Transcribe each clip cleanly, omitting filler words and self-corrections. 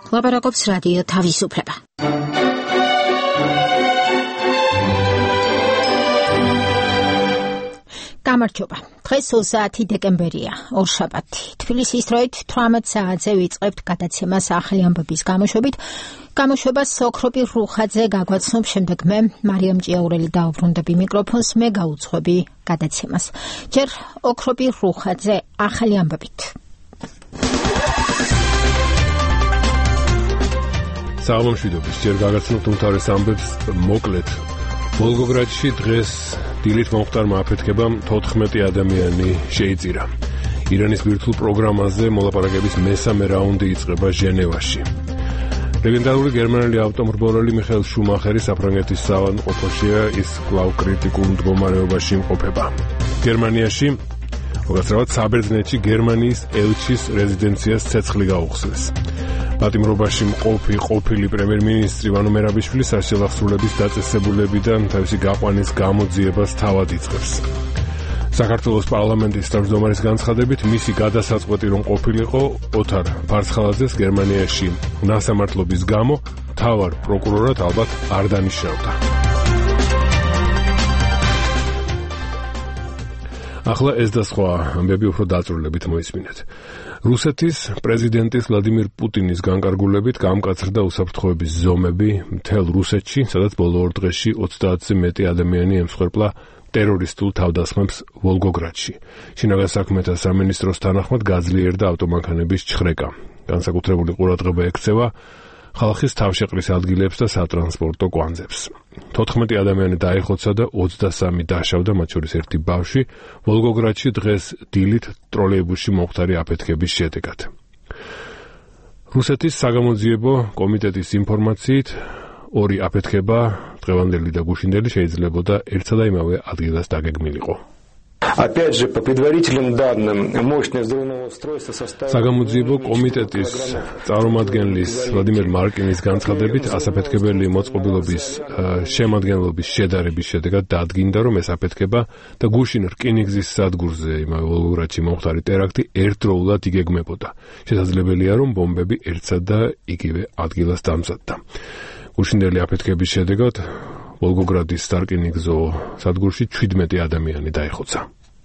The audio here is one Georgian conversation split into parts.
ლაპარაკობს რადიო თავისუფლება. გამარჯობა. დღეს 30 დეკემბერია, ორშაბათი. თბილისის დროით 18 საათზე ვიწყებთ გადაცემას ახალი ამბების გამოშვებით. გამოშვებას ოქროპი რუხაძე გაგვაცნობს, შემდეგ მე მარიამ ჭიაურელი დაუბრუნდები მიკროფონს, მე გაუძღვები გადაცემას. ჯერ ოქროპი რუხაძე ახალი ამბებით. საღამომშვიდობის, ჯერ გაგაცნობთ უმთავრეს ამბებს მოკლედ. ვოლგოგრადში დღეს დილით მომხდარმა აფეთქებამ 14 ადამიანი შეიწირა. ირანის ბირთვულ პროგრამაზე მოლაპარაკების მესამე რაუნდი იწყება ჟენევაში. ლეგენდარული გერმანელი ავტომრბოლელი მიხაელ შუმახერი საფრანგეთის საავადმყოფოშია, ის კვლავ კრიტიკულ მდგომარეობაში იმყოფება. გერმანიაში, მოგესალმებით, საბერძნეთში გერმანიის ელჩის რეზიდენციას ცეცხლი გაუხსნეს. პატიმრობაში მყოფი ყოფილი პრემიერ-მინისტრი ვანო მერაბიშვილი სასჯელახსრულების დაწესებულებიდან თავისი გაყვანის გამოძიებას თავად იწყებს. საქართველოს პარლამენტის თავმჯდომარის განცხადებით, მისი გადასაწყვეტი რომ ყოფილიყო ოთარ ფარცხალაძეს გერმანიაში ნასამართლობის გამო მთავარ პროკურორად ალბათ არ დანიშნავდა. ახლა ეს და სხვა ამბები უფრო დაწვრილებით მოისმინეთ. რუსეთის პრეზიდენტის ვლადიმირ პუტინის განკარგულებით გამკაცრდა უსაფრთხოების ზომები მთელ რუსეთში, სადაც ბოლო 2 დღეში 30-ზე მეტი ადამიანი ემსხვერპლა ტერორისტულ თავდასხმებს ვოლგოგრადში. შინაგან საქმეთა სამინისტროს თანახმად გაძლიერდა ავტომანქანების ჩხრეკა. განსაკუთრებული ყურადღება ექცევა ხალხის თავშეყრის ადგილებს და სატრანსპორტო კვანძებს. 14 ადამიანი დაიხოცა და 23 დაშავდა, მათ შორის ერთი ბავშვი, ვოლგოგრადში დღეს დილით ტროლეიბუსში მომხდარი აფეთქების შედეგად. რუსეთის საგამოძიებო კომიტეტის ინფორმაციით, 2 აფეთქება, დღევანდელი და გუშინდელი, შეიძლებოდა ერთსა და იმავე ადგილას დაგეგმილიყო. Опять же, по предварительным данным, мощность взрывного устройства составила... საგამოძიებო კომიტეტის წარმომადგენლის ვლადიმერ მარკინის განცხადებით, ასაფეთქებელი მოწყობილობის შემადგენლობის შედარების შედეგად დადგინდა, რომ ეს აფეთქება და გუშინ რკინიგზის სადგურზე იმავე ვოლგოგრადში მომხდარი ტერაქტი ერთდროულად იგეგმებოდა. შესაძლებელია, რომ ბომბები ერთსა და იგივე ადგილას დამზადდა. გუშინდელი აფეთქების შედეგად ვოლგოგრადის სარკინიგზო სადგურში 17 ადამიანი დაიხოცა.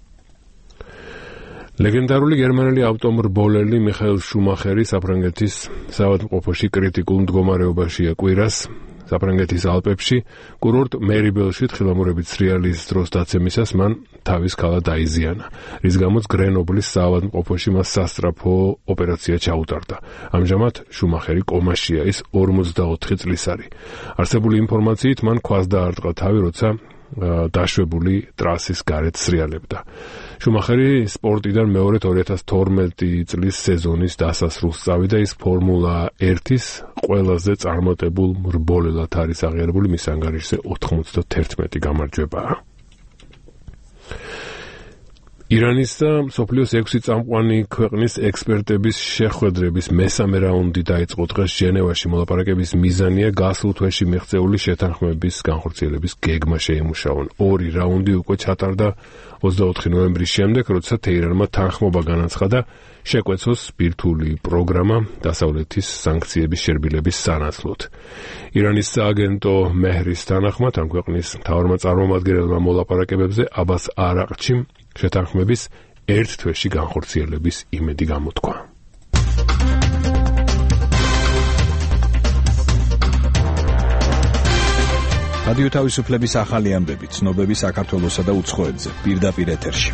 ლეგენდარული გერმანელი ავტომრბოლელი მიხაელ შუმახერი საფრანგეთის საავადმყოფოში კრიტიკულ მდგომარეობაშია კვირას. საფრანგეთის ალპებში, კურორტ მერიბელში თხილამურებით სრიალის დროს დაცემისას მან თავის ქალა დაიზიანა, რის გამოც გრენობლის საავადმყოფოში მას სასწრაფო ოპერაცია ჩაუტარდა. ამჟამად შუმახერი კომაშია, ის 44 წლის არის. არსებული ინფორმაციით მან ქვას დაარტყა თავი, როცა დაშვებული ტრასის გარეთ სრიალებდა. შუმახერი სპორტიდან მეორედ 2012 წლის სეზონის დასასრულს წავიდა, ის ფორმულა 1-ის ყველაზე წარმატებულ მრბოლელად არის აღიარებული, მის ანგარიშზე 91 გამარჯვებაა. ირანის და მსოფლიოს 6 წამყვანი ქვეყნის ექსპერტების შეხვედრების მესამე რაუნდი დაიწყო დღეს ჟენევაში. მოლაპარაკების მიზანია გასულ თვეში მიღწეული შეთანხმების განხორციელების გეგმა შეიმუშაონ. 2 რაუნდი უკვე ჩატარდა 24 ნოემბრის შემდეგ, როცა თეირანმა თანხმობა განაცხადა შეკვეცოს ბირთვული პროგრამა დასავლეთის სანქციების შერბილების სანაცვლოდ. ირანის სააგენტო მეჰრის თანახმად ამ ქვეყნის მთავარმა წარმომადგენელმა მოლაპარაკებებზე აბას არაყჩიმ შეთანხმების 1 თვეში განხორციელების იმედი გამოთქვა. რადიო თავისუფლების ახალი ამბები, ცნობები საქართველოსა და უცხოეთზე, პირდაპირ ეთერში.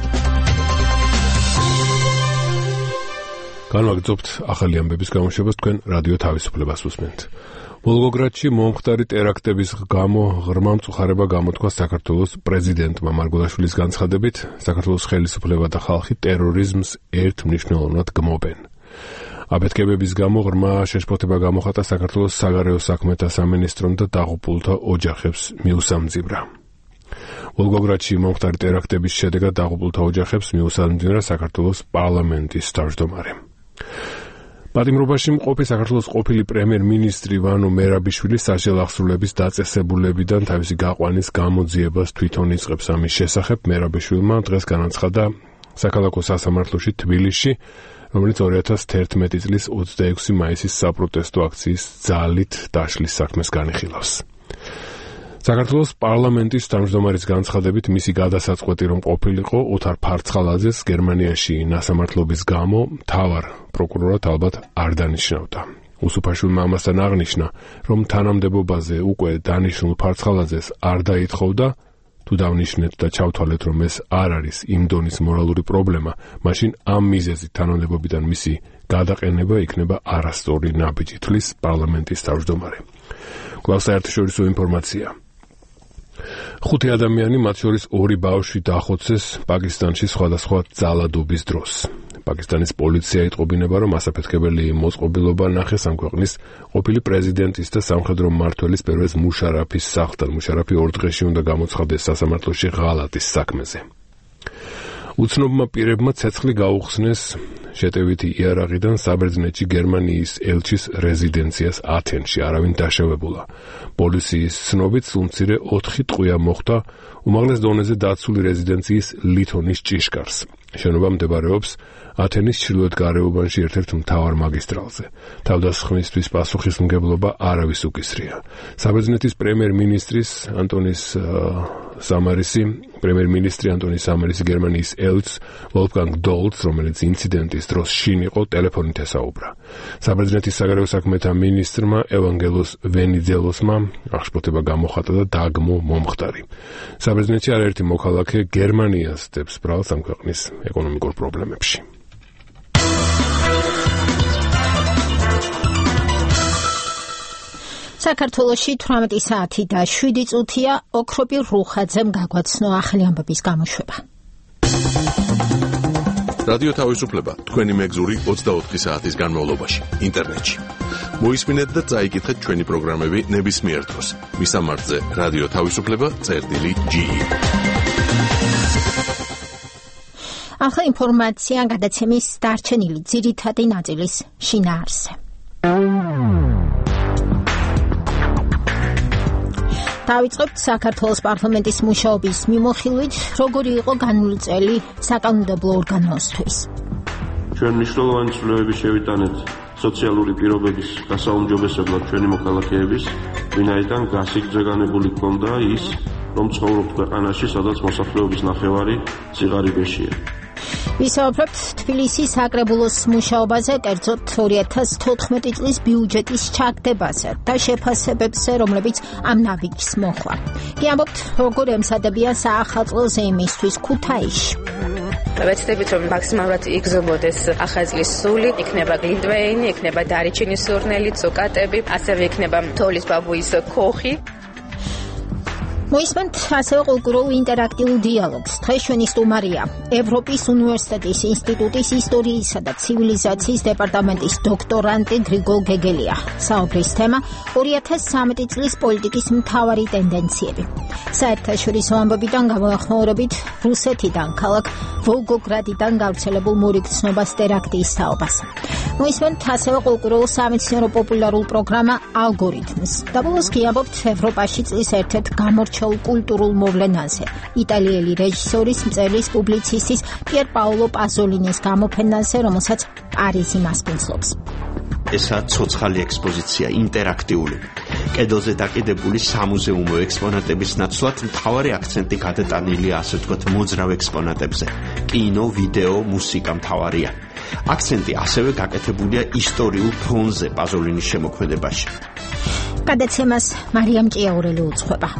განვაგრძობთ ახალი ამბების გამოშვებას, თქვენ რადიო თავისუფლებას უსმენთ. ვოლგოგრადში მომხდარი ტერაქტების გამო ღრმა მწუხარება გამოთქვა საქართველოს პრეზიდენტმა. მარგველაშვილის განცხადებით, საქართველოს ხელისუფლება და ხალხი ტერორიზმს ერთმნიშვნელოვნად გმობენ. აფეთქებების გამო ღრმა შეშფოთება გამოხატა საქართველოს საგარეო საქმეთა სამინისტრომ და დაღუპულთა ოჯახებს მიუსამძიმრა. ვოლგოგრადში მომხდარი ტერაქტების შედეგად დაღუპულთა ოჯახებს მიუსამძიმრა საქართველოს პარლამენტის თავმჯდომარე. პატიმრობაში მყოფი საქართველოს ყოფილი პრემიერ-მინისტრი ვანო მერაბიშვილი სასჯელახსრულების დაწესებულებიდან თავისი გაყვანის გამოძიებას თვითონ იწყებს. ამის შესახებ მერაბიშვილმა დღეს განაცხადა საქალაქო სასამართლოში თბილისში, რომელიც 2011 წლის 26 მაისის საპროტესტო აქციის ძალით დაშლის საქმეს განიხილავს. საქართველოს პარლამენტის თავმჯდომარის განცხადებით მისი გადასაწყვეტი რომ ყოფილიყო ოთარ ფარცხალაძეს გერმანიაში ნასამართლობის გამო მთავარ პროკურორად ალბათ არ დანიშნავდა. უსუფაშვილმა ამასთან აღნიშნა, რომ თანამდებობაზე უკვე დანიშნულ ფარცხალაძეს არ დაითხოვდა, თუ დავნიშნეთ და ჩავთვალეთ, რომ ეს არ არის იმ დონის მორალური პრობლემა, მაშინ ამ მიზეზით თანამდებობიდან მისი გადაყენება იქნება არასწორი ნაბიჯი, თვლის პარლამენტის თავმჯდომარე. კვლავ საერთაშორისო ინფორმაცია. 5 ადამიანი, მათ შორის 2 ბავშვი დახოცეს პაკისტანში სხვადასხვა ძალადობის დროს. პაკისტანის პოლიცია იტყობინება, რომ ასაფეთქებელი მოწყობილობა ნახეს ამ ქვეყნის ყოფილი პრეზიდენტის და სამხედრო მმართველის პერვეზ მუშარაფის სახლთან. მუშარაფი 2 დღეში უნდა გამოცხადდეს სასამართლოში ღალატის საქმეზე. უცნობმა პირებმა ცეცხლი გაუხსნეს შეტევითი იარაღიდან საბერძნეთში გერმანიის ელჩის რეზიდენციას ათენში. არავინ დაშავებულა. პოლიციის ცნობით სულმცირე 4 ტყვია მოხდა უმაღლეს დონეზე დაცული რეზიდენციის ლითონის ჭიშკარს. შენობა მდებარეობს ათენის ჩრდილოეთ გარეუბანში ერთ-ერთ მთავარ მაგისტრალზე. თავდასხმისთვის პასუხისმგებლობა არავის უკისრია. საბერძნეთის პრემიერ-მინისტრი ანტონი სამარისი გერმანიის ელჩს ვოლფგანგ დოლცს, რომელიც ინციდენტის დროს შინ იყო, ტელეფონით ესაუბრა. საბერძნეთის საგარეო საქმეთა მინისტრმა ევანგელოს ვენიძელოსმა აღშფოთება გამოხატა და დაგმო მომხდარი. საბერძნეთში არაერთი მოქალაქე გერმანიას დებს ბრალს ამ ქვეყნის ეკონომიკურ პრობლემებში. საქართველოში 18 საათი და 7 წუთია ოქროპი რუხაძემ გაგვაცნო ახალი ამბების გამოშვება. რადიო თავისუფლება თქვენი მეგზური 24 საათის განმავლობაში ინტერნეტში. მოისმინეთ და წაიკითხეთ ჩვენი პროგრამები ნებისმიერ დროს. მისამართზე რადიო თავისუფლება.ge. ახლა ინფორმაცია გადაცემის დარჩენილი ძირითადი ნაწილის შინაარსზე. დავიწყებთ საქართველოს პარლამენტის მუშაობის მიმოხილვით, როგორი იყო განული წელი საკანონმდებლო ორგანოსთვის. ჩვენ მნიშვნელოვანი ცვლილებები შევიტანეთ სოციალური პირობების გასაუმჯობესებლად ჩვენი მოქალაქეების, ვინაიდან გასიგრძეგანებული ჰქონდა ის, რომ ცხოვრობთ ქვეყანაში, სადაც მოსახლეობის ნახევარი სიღარიბეშია. ვისაუბრებთ თბილისის საკრებულოს მუშაობაზე, კერძოდ 2014 წლის ბიუჯეტის ჩაგდებაზე და შეფასებებზე, რომლებიც ამ ნაბიჯს მოხვა. გიამბობთ, როგორ ემსადებიან საახალწლო ზეიმისთვის ქუთაისში. ვეცდებით, რომ მაქსიმალურად იგრძნობოდეს ახალწლის სული, იქნება გლინტვეინი, იქნება დარიჩინის სურნელი, წოკატები, ასევე იქნება თოვლის ბაბუის ქოხი. მოისმენთ ასევე კულტურულ ინტერაქტიულ დიალოგს. დღეს ჩვენი სტუმარია ევროპის უნივერსიტეტის ინსტიტუტის ისტორიისა და ცივილიზაციის დეპარტამენტის დოქტორანტი გრიგოლ გეგელია. საუბრის თემა 2013 წლის პოლიტიკის მთავარი ტენდენციები. საერთაშორისო ამბებიდან გამოახმაურებით რუსეთიდან ქალაქ ვოლგოგრადიდან გავრცელებულ მორიგცნობას ტერაქტის თაობას. მოისმენთ ასევე კულტურულ სამეცნიერო პოპულარულ პროგრამა ალგორითმს. და ბოლოს გიამბობთ ევროპაში წლის ერთ-ერთ გამორჩეულ კულტურულ მოვლენაზე, იტალიელი რეჟისორის, მწერლის, პუბლიცისტის პიერ პაოლო პაზოლინის გამოფენაზე, რომელსაც პარიზი მასპინძლობს. ესაა ცოცხალი ექსპოზიცია, ინტერაქტიული. კედელზე დაკიდებული სამუზეუმო ექსპონატების ნაცვლად მთავარი აქცენტი გადატანილია, ასე ვთქვათ, მოძრავ ექსპონატებზე. კინო, ვიდეო, მუსიკა მთავარია. აქცენტი ასევე გაკეთებულია ისტორიულ ფონზე პაზოლინის შემოქმედებაში. გადაცემას მარიამ ჭიაურელი უძღვება.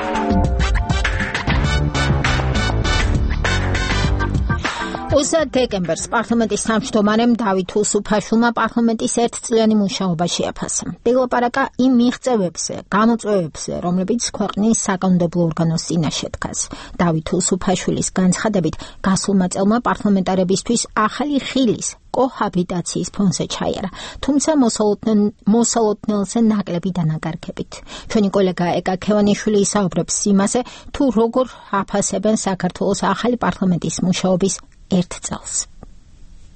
დეკემბერს პარლამენტის თავმჯდომარემ დავით უსუფაშვილმა პარლამენტის ერთწლიანი მუშაობა შეაფასა. დილაპარაკა იმ მიღწევებზე, გამოწვევებზე, რომლებიც ქვეყნის საკანონმდებლო ორგანოს წინაშე დგას. დავით უსუფაშვილის განცხადებით, გასულმა წელმა პარლამენტარებისთვის ახალი ხილის კოჰაბიტაციის ფონზე ჩაიარა, თუმცა მოსალოდნელზე ნაკლები დანაგარგებით. ჩვენი კოლეგა ეკა ქევანიშვილი ისაუბრებს იმაზე, თუ როგორ აფასებენ საქართველოს ახალი პარლამენტის მუშაობის ერთ წელს.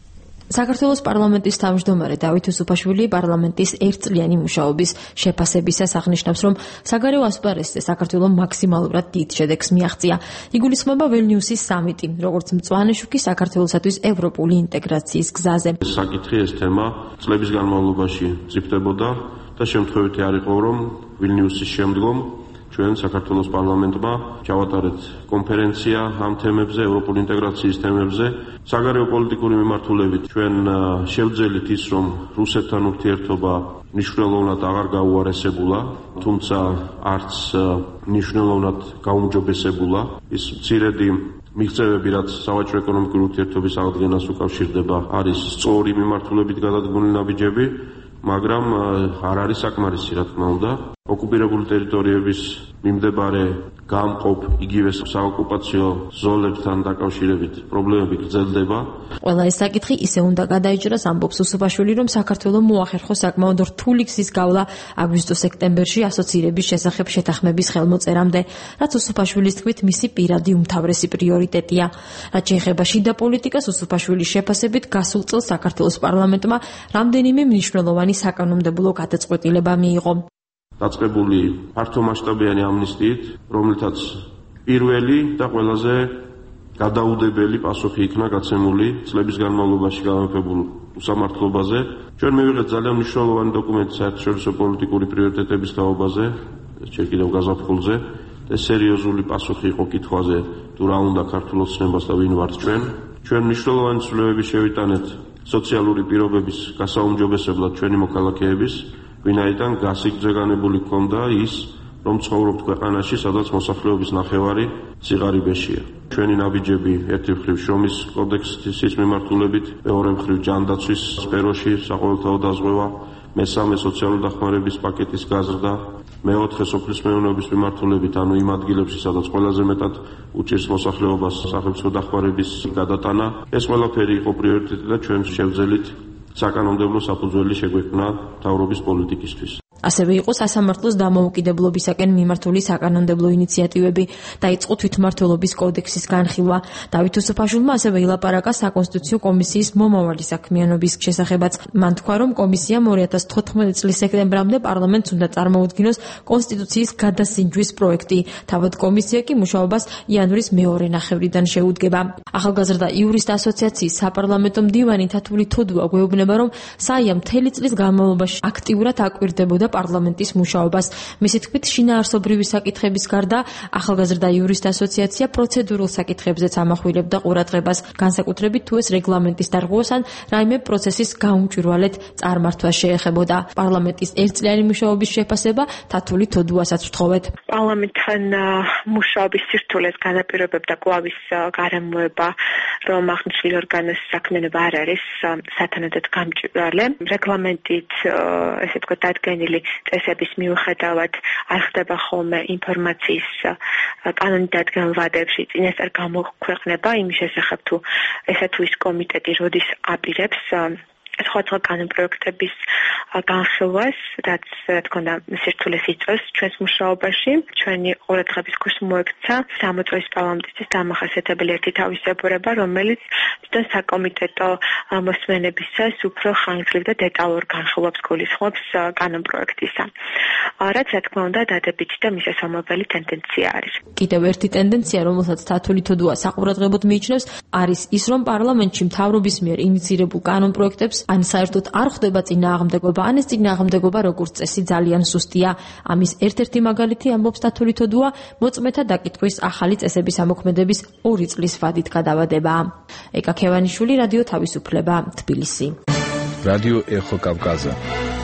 საქართველოს პარლამენტის თავმჯდომარე დავით უსუფაშვილი პარლამენტის ერთწლიანი მუშაობის შეფასებისას აღნიშნავს, რომ საგარეო ასპარეზზე საქართველოს მაქსიმალურად დიდ შედეგს მიაღწია. იგულისხმება ვილნიუსის სამიტი, როგორც მწვანე შუქი საქართველოსთვის ევროპული ინტეგრაციის გზაზე. საკითხი ეს თემა წლების განმავლობაში მწიფდებოდა და შემთხვევითი არ იყო, რომ ვილნიუსის შემდგომ ჩვენ საქართველოს პარლამენტმა ჩავატარეთ კონფერენცია ამ თემებზე, ევროპული ინტეგრაციის თემებზე. საგარეო პოლიტიკური მიმართულებით ჩვენ შევძელით ის, რომ რუსეთთან ურთიერთობა მნიშვნელოვნად აღარ გაუარესებულა, თუმცა არც მნიშვნელოვნად გაუმჯობესებულა. ის მცირედი მიღწევები, რაც სავაჭრო ეკონომიკური ურთიერთობის აღდგენას უკავშირდება, არის სწორი მიმართულებით გადადგმული ნაბიჯები, მაგრამ არ არის საკმარისი, რა თქმა უნდა. ოკუპირებული ტერიტორიების მიმდებარე გამყოფ იგივე საოკუპაციო ზონებთან დაკავშირებით პრობლემები გრძელდება. ყველა ეს საკითხი ისე უნდა გადაიჭრას, ამბობს უსუფაშვილი, რომ საქართველოს მოახერხოს საკმაოდ რთული გზის გავლა აგვისტო-სექტემბერში ასოცირების შესახებ შეთანხმების ხელმოწერამდე, რაც უსუფაშვილის თქმით მისი პირადი უმთავრესი პრიორიტეტია. რაც შეეხება შიდა პოლიტიკას, უსუფაშვილის შეფასებით გასულ წელს საქართველოს პარლამენტმა რამდენიმე მნიშვნელოვანი საკანონმდებლო გადაწყვეტილება მიიღო. დაწყებული ფართომასშტაბიანი ამნისტიით, რომლითაც პირველი და ყველაზე გადაუდებელი პასუხი იქნა გაცემული წლების განმავლობაში გამეფებულ უსამართლობაზე. ჩვენ მივიღეთ ძალიან მნიშვნელოვანი დოკუმენტი საერთაშორისო პოლიტიკური პრიორიტეტების თაობაზე, ჯერ კიდევ გაზაფხულზე, და სერიოზული პასუხი იყო კითხვაზე, თუ რა უნდა ქართულ ოცნებას და ვინ ვართ ჩვენ. ჩვენ მნიშვნელოვანი ცვლილებები შევიტანეთ სოციალური პირობების გასაუმჯობესებლად ჩვენი მოქალაქეების, ვინაიდან გასიგრძე განებული ჰქონდა ის, რომ ცხოვრობთ ქვეყანაში, სადაც მოსახლეობის ნახევარი სიღარიბეშია. ჩვენი ნაბიჯები ერთი მხრივ შრომის კოდექსის მიმართულებით, მეორე მხრივ ჯანდაცვის სფეროში საყოველთაო დაზღვევა, მესამე სოციალური დახმარების პაკეტის გაზრდა, მეოთხე სოფლის მეურნეობის მიმართულებით, ანუ იმ ადგილებში, სადაც ყველაზე მეტად უჭირს მოსახლეობას სახელმწიფო დახმარების გადატანა. ეს ყველაფერი იყო პრიორიტეტი და ჩვენ შევძელით საკანონმდებლო საფუძველი შეგვექმნა მთავრობის პოლიტიკისთვის. ასევე იყო სასამართლოს დამოუკიდებლობისაკენ მიმართული საკანონმდებლო ინიციატივები, დაიწყო თვითმმართველობის კოდექსის განხილვა. დავით უსუფაშვილმა ასევე ილაპარაკა საკონსტიტუციო კომისიის მომავალი საქმიანობის შესახებაც. მან თქვა, რომ კომისიამ 2014 წლის სექტემბრამდე პარლამენტს უნდა წარმოუდგინოს კონსტიტუციის გადასინჯვის პროექტი. თავად კომისია კი მუშაობას იანვრის მეორე ნახევრიდან შეუდგება. ახალგაზრდა იურისტ ასოციაციის საპარლამენტო მდივანი თათული თოდუა გვეუბნება, რომ საია მთელი წლის განმავლობაში აქტიურად აკვირდებოდა პარლამენტის მუშაობას. მისი თქმით, შინაარსობრივი საკითხების გარდა ახალგაზრდა იურისტ ასოციაცია პროცედურულ საკითხებზეც ამახვილებდა ყურადღებას, განსაკუთრებით თუ ეს რეგლამენტის დარღვევას ან რაიმე პროცესის გაუმჭვირვალედ წარმართვას შეეხებოდა. პარლამენტის ერთწლიანი მუშაობის შეფასება თათული თოდუასაც ვთხოვეთ. პარლამენტთან მუშაობის სირთულეს განაპირობებდა კვლავის გარემოება, რომ აღნიშნული ორგანოს საქმიანობა არ არის სათანადოდ გამჭვირვალე. რეგლამენტით ესე ვთქვათ დადგენილი წესების მიუხედავად არ ხდება ხოლმე ინფორმაციის კანონით დადგენილ ვადებში წინასწარ გამოქვეყნება იმის შესახებ, თუ ესა თუ ის კომიტეტი როდის აპირებს სხვადასხვა კანონპროექტების განხილვას, რაც რა თქმა უნდა სირთულეს იწვევს ჩვენს მუშაობაში. ჩვენი ყურადღების ქვეშ მოექცა სამოწვევის პარლამენტის დამახასიათებელი ერთი თავისებურება, რომელიც თვითონ საკომიტეტო მოსმენებისას უფრო ხანგრძლივ და დეტალურ განხილვებს გულისხმობს კანონპროექტისა. რაც რა თქმა უნდა დადებითი და მისასალმებელი ტენდენცია არის. კიდევ ერთი ტენდენცია, რომელსაც თათული თოდუა საყურადღებოდ მიიჩნევს, არის ის, რომ პარლამენტში მთავრობის მიერ ინიცირებულ კანონპროექტებს ან საერთოდ არ ხდება წინააღმდეგობა, ან ეს წინააღმდეგობა როგორც წესი ძალიან სუსტია. ამის ერთ-ერთი მაგალითი, ამბობს თათული თოდუა, მოწმეთა დაკითხვის ახალი წესების ამოქმედების 2 წლის ვადით გადავადება. ეკა ქევანიშვილი, რადიო თავისუფლება, თბილისი. რადიო ეხო კავკაზა.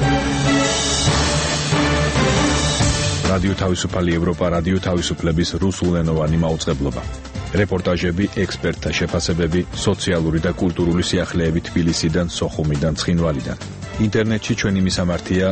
რადიო თავისუფალი ევროპა, რადიო თავისუფლების რუსულენოვანი მაუწყებლობა. რეპორტაჟები, ექსპერტთა შეფასებები, სოციალური და კულტურული სიახლეები თბილისიდან, სოხუმიდან, ცხინვალიდან. ინტერნეტში ჩვენი მისამართია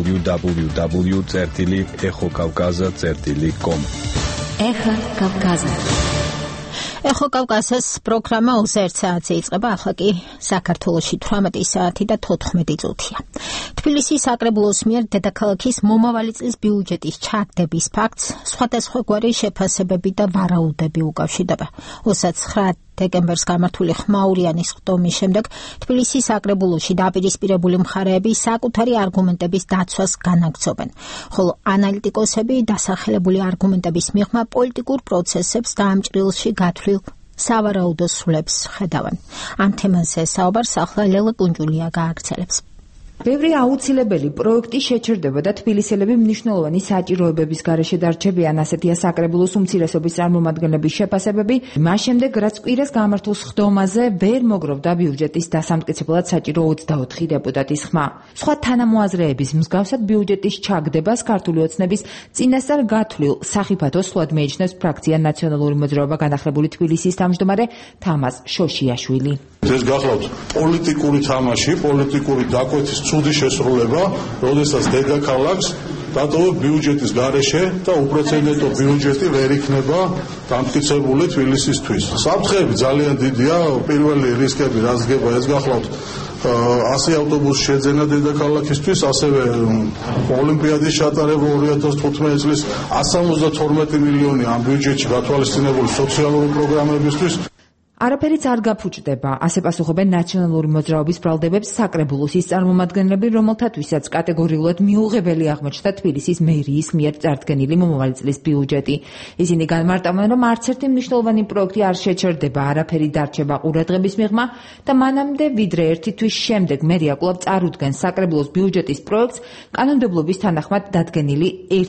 www.exokavkaza.com. ეხა კავკაზა. ეხო კავკასიის პროგრამა 21 საათზე იწყება, ახლა კი საქართველოში 18 საათი და 14 წუთია. თბილისის საკრებულოს მიერ დედაქალაქის მომავალი წლის ბიუჯეტის ჩაგდების ფაქტს სხვადასხვაგვარი შეფასებები და ვარაუდები უკავშირდება. 29 დეკემბერს გამართული ხმაურიანის ხდომის შემდეგ თბილისის საკრებულოში დაპირისპირებული მხარეები საკუთარი არგუმენტების დაცვას განაგრძობენ, ხოლო ანალიტიკოსები დასახელებული არგუმენტების მიღმა პოლიტიკურ პროცესებს და ამ ჭრილში გათვლილ სავარაუდო სულებს ხედავენ. ამ თემაზე საუბარს ახლა ლელა კუნჯულია გააგრძელებს. ბევრი აუცილებელი პროექტი შეჩერდება და თბილისელები მნიშვნელოვანი საჭიროებების გარეშე დარჩებიან, ასეთია საკრებულოს უმცირესობის წარმომადგენლების შეფასებები. მას შემდეგ, რაც კვირას გამართულ ხდომაზე ვერ მოგროვდა ბიუჯეტის დასამტკიცებლად საჭირო 24 დეპუტატის ხმა. სხვა თანამოაზრეების მსგავსად ბიუჯეტის ჩაგდებას ქართული ოცნების წინასწარ გათვლილ სახიფათო სვლად მეჩნევს ფრაქცია ნაციონალური მოძრაობა განახლებული თბილისის თავმჯდომარე თამაზ შოშიაშვილი. ეს გახლავთ პოლიტიკური თამაში, პოლიტიკური დაკვეთის ცუდი შესრულება, როდესაც დედაქალაქს დატოვებ ბიუჯეტის გარეშე და უპრეცედენტო ბიუჯეტი ვერ იქნება დამტკიცებული თბილისისთვის. საფრთხეები ძალიან დიდია, პირველი რისკები რაც გება ეს გახლავთ 100 ავტობუსი შეძენა დედაქალაქისთვის, ასევე ოლიმპიადის ჩატარება 2015 წლის 172 მილიონი ამ ბიუჯეტში გათვალისწინებული სოციალური პროგრამებისთვის. არაფერიც არ გაფუჭდება, ასე პასუხობენ ნაციონალური მოძრაობის ბრალდებებს საკრებულოსის წარმომადგენლები, რომელთათვისაც კატეგორიულად მიუღებელი აღმოჩნდა თბილისის მერიის მიერ წარდგენილი მომავალი წლის ბიუჯეტი. ისინი განმარტავენ, რომ არც ერთი მნიშვნელოვანი პროექტი არ შეჩერდება, არაფერი დარჩება ყურადღების მიღმა და მანამდე, ვიდრე ერთი თვის შემდეგ მერია კვლავ წარუდგენს საკრებულოს ბიუჯეტის პროექტს კანონმდებლობის თანახმად დადგენილი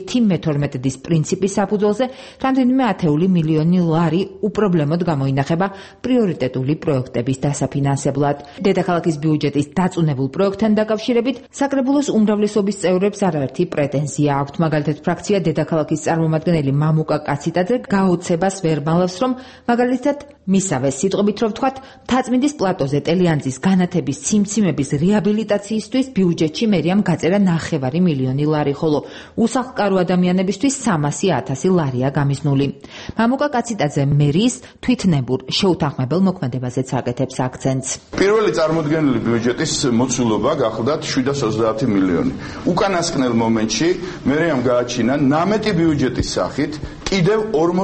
1/12 პრინციპის საფუძველზე, რამდენიმე ათეული მილიონი ლარი უპრობლემოდ გამოინახება პრიორიტეტული პროექტების დასაფინანსებლად. დედაქალაქის ბიუჯეტის დაწუნებულ პროექტთან დაკავშირებით საკრებულოს უმრავლესობის წევრებს არაერთი პრეტენზია აქვთ. მაგალითად, ფრაქცია დედაქალაქის წარმომადგენელი მამუკა კაციტაძე გაოცებას ვერ მალავს, რომ მაგალითად მისავე სიტყვებით რომ ვთქვათ, მთაწმინდის პლატოზე ტელიანძის განათების სიმციმების რეაბილიტაციისთვის ბიუჯეტში მერიამ გაწერა 9 მილიონი ლარი, ხოლო უსახლკარო ადამიანებისთვის 300,000 ლარია გამიზნული. მამუკა კაციტაძე მერიის თვითნებურ შეუთანხმებელ მოქმედებაზეც აკეთებს აქცენტს. პირველი წარმოდგენილი ბიუჯეტის მოცულობა გახლდათ 730 მილიონი. უკანასკნელ მომენტში მერიამ გააჩინა ნამეტი ბიუჯეტის სახით კიდევ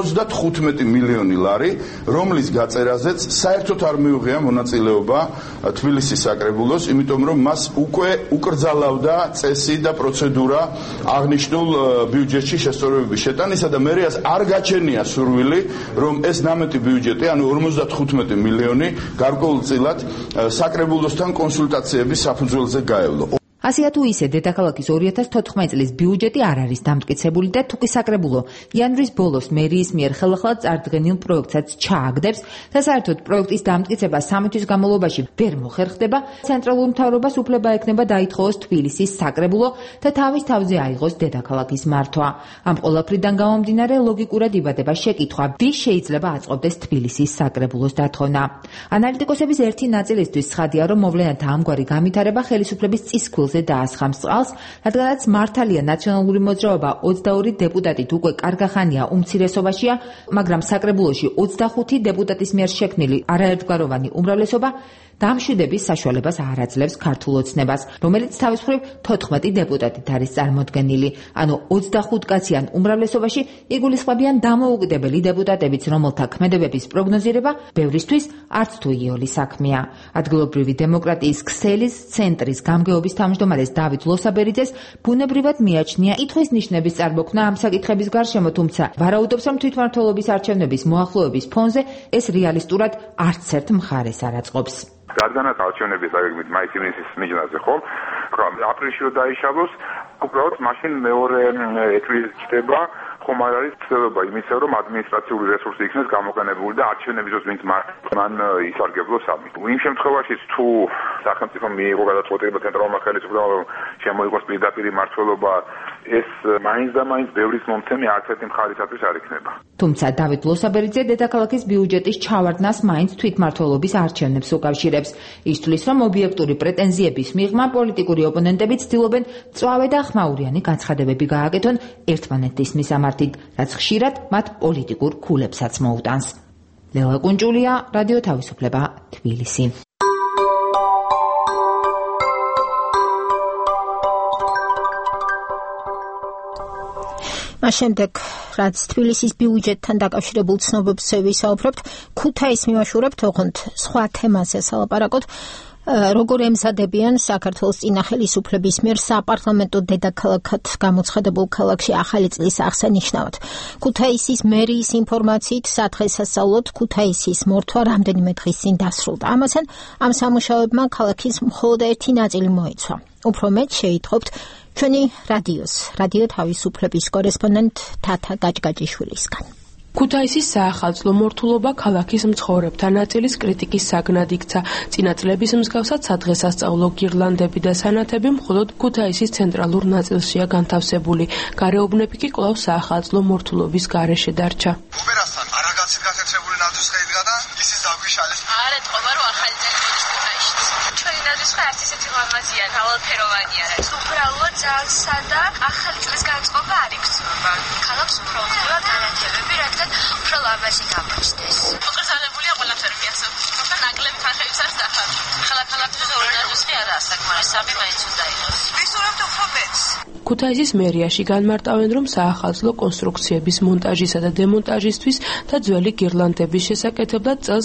55 მილიონი ლარი, რომლის გაწერაზეც საერთოდ არ მიუღია მონაწილეობა თბილისის საკრებულოს, იმიტომ რომ მას უკვე უკრძალავდა წესი და პროცედურა აღნიშნულ ბიუჯეტში შესწორებების შეტანისა და მერიას არ გაჩენია სურვილი, რომ ეს ნამეტი ბიუჯეტი, ანუ 55 მილიონი გარკვეულწილად საკრებულოსთან კონსულტაციების საფუძველზე გაევლო. ასეა თუ ისე დედაქალაქის 2014 წლის ბიუჯეტი არ არის დამტკიცებული და თუკი საკრებულო იანვრის ბოლოს მერიის მიერ ხელახლა წარდგენილ პროექტსაც ჩააგდებს და საერთოდ პროექტის დამტკიცება 3 თვის განმავლობაში ვერ მოხერხდება, ცენტრალურ მთავრობას უფლება ექნება დაითხოვოს თბილისის საკრებულო და თავის თავზე აიღოს დედაქალაქის მართვა. ამ ყველაფრიდან გამომდინარე ლოგიკურად იბადება შეკითხვა, ვის შეიძლება აწყობდეს თბილისის საკრებულოს დათხოვნა. ანალიტიკოსების ერთი ნაწილისთვის ცხადია, რომ მოვლენათა ამგვარი განვითარება ხელისუფლების წისქვილ დაასხამს წყალს, რადგანაც მართალია ნაციონალური მოძრაობა 22 დეპუტატით უკვე კარგახანია უმცირესობაშია, მაგრამ საკრებულოში 25 დეპუტატის მიერ შექმნილი არაერთგვაროვანი უმრავლესობა დამშვიდების საშუალებას არ აძლევს ქართულ ოცნებას, რომელიც თავის მხრივ 14 დეპუტატით არის წარმოდგენილი, ანუ 25 კაციან უმრავლესობაში იგულისხმებიან დამოუკიდებელი დეპუტატებიც, რომელთა ქმედებების პროგნოზირება ბევრისთვის არც თუ იოლი საქმეა. ადგილობრივი დემოკრატიის ქსელის ცენტრის გამგეობის თავმჯდომარეს დავით ლოსაბერიძეს ბუნებრივად მიაჩნია კითხვის ნიშნების წარმოქმნა ამ საკითხების გარშემო, თუმცა ვარაუდობს, რომ თვითმმართველობის არჩევნების მოახლოების ფონზე ეს რეალისტურად არც ერთ მხარეს არ აწყობს. რადგანაც არჩევნების დაგეგმით მაის-ივნისის მიჯნაზე ხომ, აპრილში რო დაიშალოს, უბრალოდ მაშინ მეორე ეტვი ჩდება, ხომ არ არის ცდილობა იმისა, რომ ადმინისტრაციული რესურსი იქნეს გამოყენებული და არჩევნების დროს ვინც მან ისარგებლოს ამით. იმ შემთხვევაშიც თუ სახელმწიფო მიიღო გადაწყვეტილება ცენტრალურმა ხელისუფლებამ, რომ შემოიღოს პირდაპირი მმართველობა, ეს მაინც და მაინც ბევრის მომცემი არც ერთი მხარისათვის არ იქნება. თუმცა დავით ლოსაბერიძე დედაქალაქის ბიუჯეტის ჩავარდნას მაინც თვითმმართველობის არჩევნებს უკავშირებს. ის თვლის, რომ ობიექტური პრეტენზიების მიღმა პოლიტიკური ოპონენტები ცდილობენ მწვავე და ხმაურიანი განცხადებები გააკეთონ ერთმანეთის მისამართით, რაც ხშირად მათ პოლიტიკურ ქულებსაც მოუტანს. ლელა კუნჯულია, რადიო თავისუფლება, თბილისი. მას შემდეგ რაც თბილისის ბიუჯეტთან დაკავშირებულ ცნობებს ვისაუბრებთ, ქუთაისს მივაშურებთ, ოღონდ სხვა თემაზე სალაპარაკოთ. Როგორ ემზადებიან საქართველოს წინა ხელისუფლების მიერ საპარლამენტო დედაქალაქად გამოცხადებულ ქალაქში ახალი წლის აღსანიშნავად. ქუთაისის მერიის ინფორმაციით სადღესასწაულოდ ქუთაისის მორთვა რამდენიმე დღის წინ დასრულდა. ამასთან ამ სამუშაოებმა ქალაქის მხოლოდ ერთი ნაწილი მოიცვა. უფრო მეტ შეითხოვთ ჩვენი რადიო თავისუფლების კორესპონდენტ თათა გაჭგაჭიშვილისგან. ქუთაისის საახალწლო მორთულობა ქალაქის მცხოვრებთა ნაწილის კრიტიკის საგნად იქცა. წინა წლების მსგავსად სადღესასწაულო გირლანდები და სანათები მხოლოდ ქუთაისის ცენტრალურ ნაწილშია განთავსებული. გარეუბნები კი კვლავ საახალწლო მორთულობის გარეშე დარჩა. ოპერასთან არაგაცით გაქცეული ნაძვის ხედვა და ისის დაგვიშალეს. არა თქმა რომ ახალი წელიწადის ქუთაისში. ჩვენი ნაძვის ხა არც ისეთი ლამაზია, მრავალფეროვანია. უბრალოდ ძალიან სადა ახალი წლის განწყობა არ იქცნება. ქალაქს უფრო ხდება განათებები, რადგან უფრო ლამაზი გამოჩნდეს. მოკრძალებულია ყველაფერი მიასწავ. ნაკლები თანხებიც არის დახარჯული. ქალაქში ორი ნაძვი არა საკმარისი, სამი მაინც უნდა იყოს. ვისურვებთ უფრო მეტს. ქუთაისის მერიაში განმარტავენ, რომ საახალწლო კონსტრუქციების მონტაჟისა და დემონტაჟისთვის და ძველი გირლანდების შესაკეთებლად წელს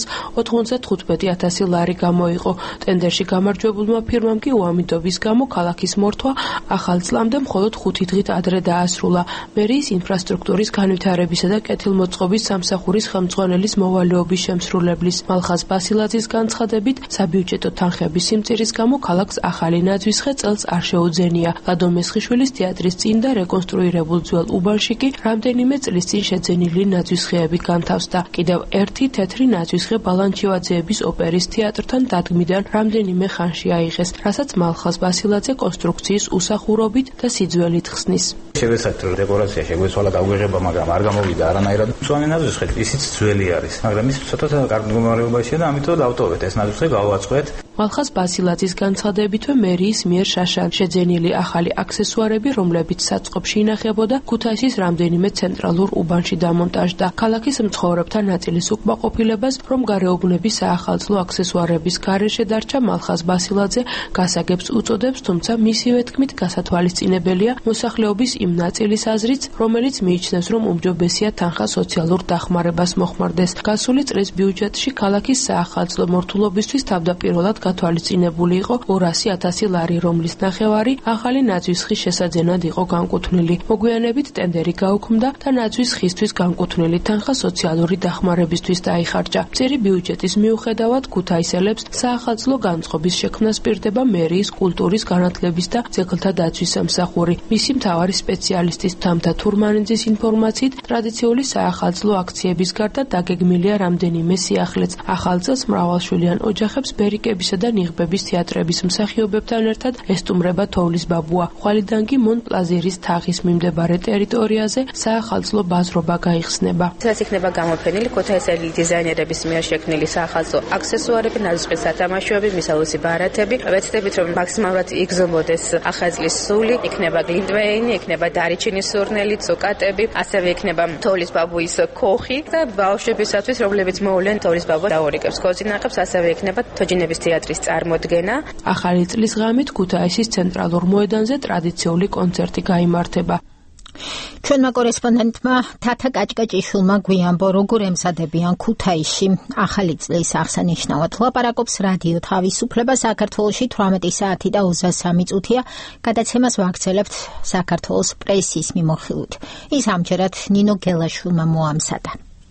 95,000 ლარი გამოიყო. ტენდერში გამარჯვებულმა ფირმამ კი უამიტობის გამო ქალაქის მორთვა ახალ წლამდე მხოლოდ 5 დღით ადრე დაასრულა. მერიის ინფრასტრუქტურის განვითარებისა და კეთილმოწყობის სამსახურის ხელმძღვანელის მოვალეობის შემსრულებლის მალხაზ ბასილაძის განცხადებით, საბიუჯეტო თანხების სიმწირის გამო ქალაქს ახალი ნაძვისხე წელს არ შეუძენია. ლადო მესხიშვილის თეატრის წინ და რეკონსტრუირებულ ძველ უბანში კი რამდენიმე წლის წინ შეძენილი ნაძვისხეები განთავსდა. კიდევ ერთი თეთრი ნაძვისხე ბალანჩივაძეების ოპერის თეატრთან დადგმიდან რამდენიმე ხანში აიღეს, რასაც მალხაზ ბასილაძე კონსტრუქციის usახურობით და სიძველით ხსნის. შევეცადეთ დეკორაცია შეგვეცვალა გაუღება, მაგრამ არ გამოვიდა არანაირად. მწვანე ნაძვისხე ისიც ძველი არის, მაგრამ ის ცოტა კარგ მდგომარეობაშია და ამიტომ დავტოვეთ ეს ნაძვისხე გავაწყოთ. მალხაზ ბასილაძის განცხადებითვე მერიის მიერ შაშან შეძენილი ახალი აქსესუარები, რომლებიც საწყობში ინახებოდა, ქუთაისის რამდენიმე ცენტრალურ უბანში დამონტაჟდა. ქალაქის მცხოვრებთა ნაწილის უკმაყოფილებას, რომ გარეუბნების საახალწლო აქსესუარების გარეშე დარჩა, მალხაზ ბასილაძე გასაგებს უწოდებს, თუმცა მისივე თქმით გასათვალისწინებელია მოსახლეობის იმ ნაწილის აზრიც, რომელიც მიიჩნევს, რომ უმჯობესია თანხა სოციალურ დახმარებას მოხმარდეს. გასული წლის ბიუჯეტში ქალაქის საახალწლო მორთულობისთვის თავდაპირველად გათვალისწინებული იყო 200,000 ლარი, რომლის ნახევარი ახალი ნაძვისხის შესაძენად იყო განკუთვნილი. მოგვიანებით ტენდერი გაუქმდა და ნაძვისხისთვის განკუთვნილი თანხა სოციალური დახმარებისთვის დაიხარჯა. მწირი ბიუჯეტის მიუხედავად ქუთაისელებს საახალწლო განწყობის შექმნა სპირდება მერიის კულტურის განათლების და ძეგლთა დაცვის სამსახური. მისი მთავარი სპეციალისტის თამთა თურმანიძის ინფორმაციით, ტრადიციული საახალწლო აქციების გარდა დაგეგმილია რამდენიმე სიახლეც. ახალ წელს მრავალშვილიან ოჯახებს ბერიკებისა და ნიღბების თეატრების მსახიობებთან ერთად ესტუმრება თოვლის ბაბუა. ხვალიდან კი მონპლაზირის თაღის მიმდებარე ტერიტორიაზე საახალწლო ბაზრობა გაიხსნება. სადაც იქნება გამოფენილი ქუთაისელი დიზაინერების მიერ შექმნილი საახალწლო აქსესუარები, ნაძვისხის სათამაშოები, მისაუზი ბარათები. ვეცდებით, რომ მაქსიმალურად იგრძნობოდეს ახალი წლის სული, იქნება გლინტვეინი, იქნება დარიჩინის სურნელი, წუკატები, ასევე იქნება თოვლის ბაბუის ქოხი და ბავშვებისათვის, რომლებიც მოვლენ თოვლის ბაბუა დაურიგებს ქორწინახებს, ასევე იქნება თოჯინების თეატრის წარმოდგენა. ახალი წლის ღამით ქუთაისის ცენტრალურ მოედანზე ტრადიციული კონცერტი გაიმართება. ჩვენმა კორესპონდენტმა თათა გაჭგაჭიშვილმა გვიამბო, როგორ ემზადებიან ქუთაისში ახალი წლის აღსანიშნავად. ლაპარაკობს რადიო თავისუფლება. საქართველოში 18 საათი და 23 წუთია. გადაცემას ვაგრძელებთ საქართველოს პრესის მიმოხილვით. ის ამჯერად ნინო გელაშვილმა მოამზადა.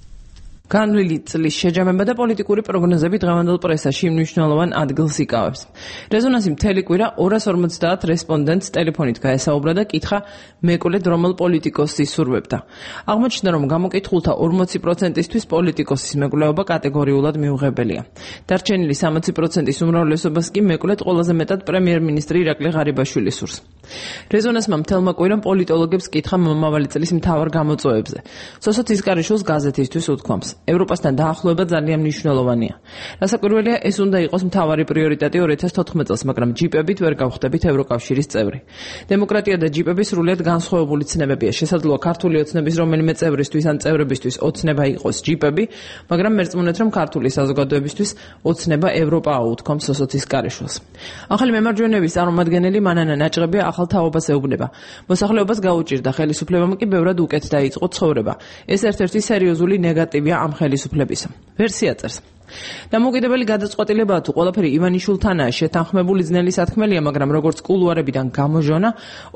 განვლილი წლის შეჯამება და პოლიტიკური პროგნოზები დღევანდელ პრესაში მნიშვნელოვან ადგილს იკავებს. რეზონანსი მთელი კვირა 250 რესპონდენტს ტელეფონით გაესაუბრა და კითხა მეკვლედ რომელ პოლიტიკოსს ისურვებდა. აღმოჩნდა, რომ გამოკითხულთა 40%-ისთვის პოლიტიკოსის მეკვლეობა კატეგორიულად მიუღებელია. დარჩენილი 60%-ის უმრავლესობას კი მეკვლედ ყველაზე მეტად პრემიერ-მინისტრი ირაკლი ღარიბაშვილი სურს. რეზონანსმა მთელმა კვირამ პოლიტოლოგებს კითხა მომავალი წლის მთავარ გამოწვევებზე. სოსო ცისკარიშვილს გაზეთისთვის უთქვამს: ევროპასთან დაახლოება ძალიან მნიშვნელოვანია. რასაკვირველია, ეს უნდა იყოს მთავარი პრიორიტეტი 2014 წელს, მაგრამ ჯიპებით ვერ გავხდებით ევროკავშირის წევრი. დემოკრატია და ჯიპები სრულიად განსხვავებული ცნებებია. შესაძლოა ქართული ოცნების რომელიმე წევრისთვის ან წევრებისთვის ოცნება იყოს ჯიპები, მაგრამ მერწმუნეთ, რომ ქართული საზოგადოებისთვის ოცნება ევროპაა, უთქვამს სოსო ცისკარიშვილს. ახალი მემარჯვენეების წარმომადგენელი მანანა ნაჭყებია ახალ ახალ თაობას ეუბნება. მოსახლეობას გაუჭირდა, ხელისუფლებამ კი ბევრად უკეთ დაიწყო ცხოვრება. ეს ერთ-ერთი სერიოზული ნეგატივია ამ ხელისუფლებისა. ვერსია წერს. დამოუკიდებელი გადაწყვეტილებაა თუ ყველაფერი ივანიშვილთანაა შეთანხმებული ძნელი სათქმელია, მაგრამ როგორც კულუარებიდან გამოჟონა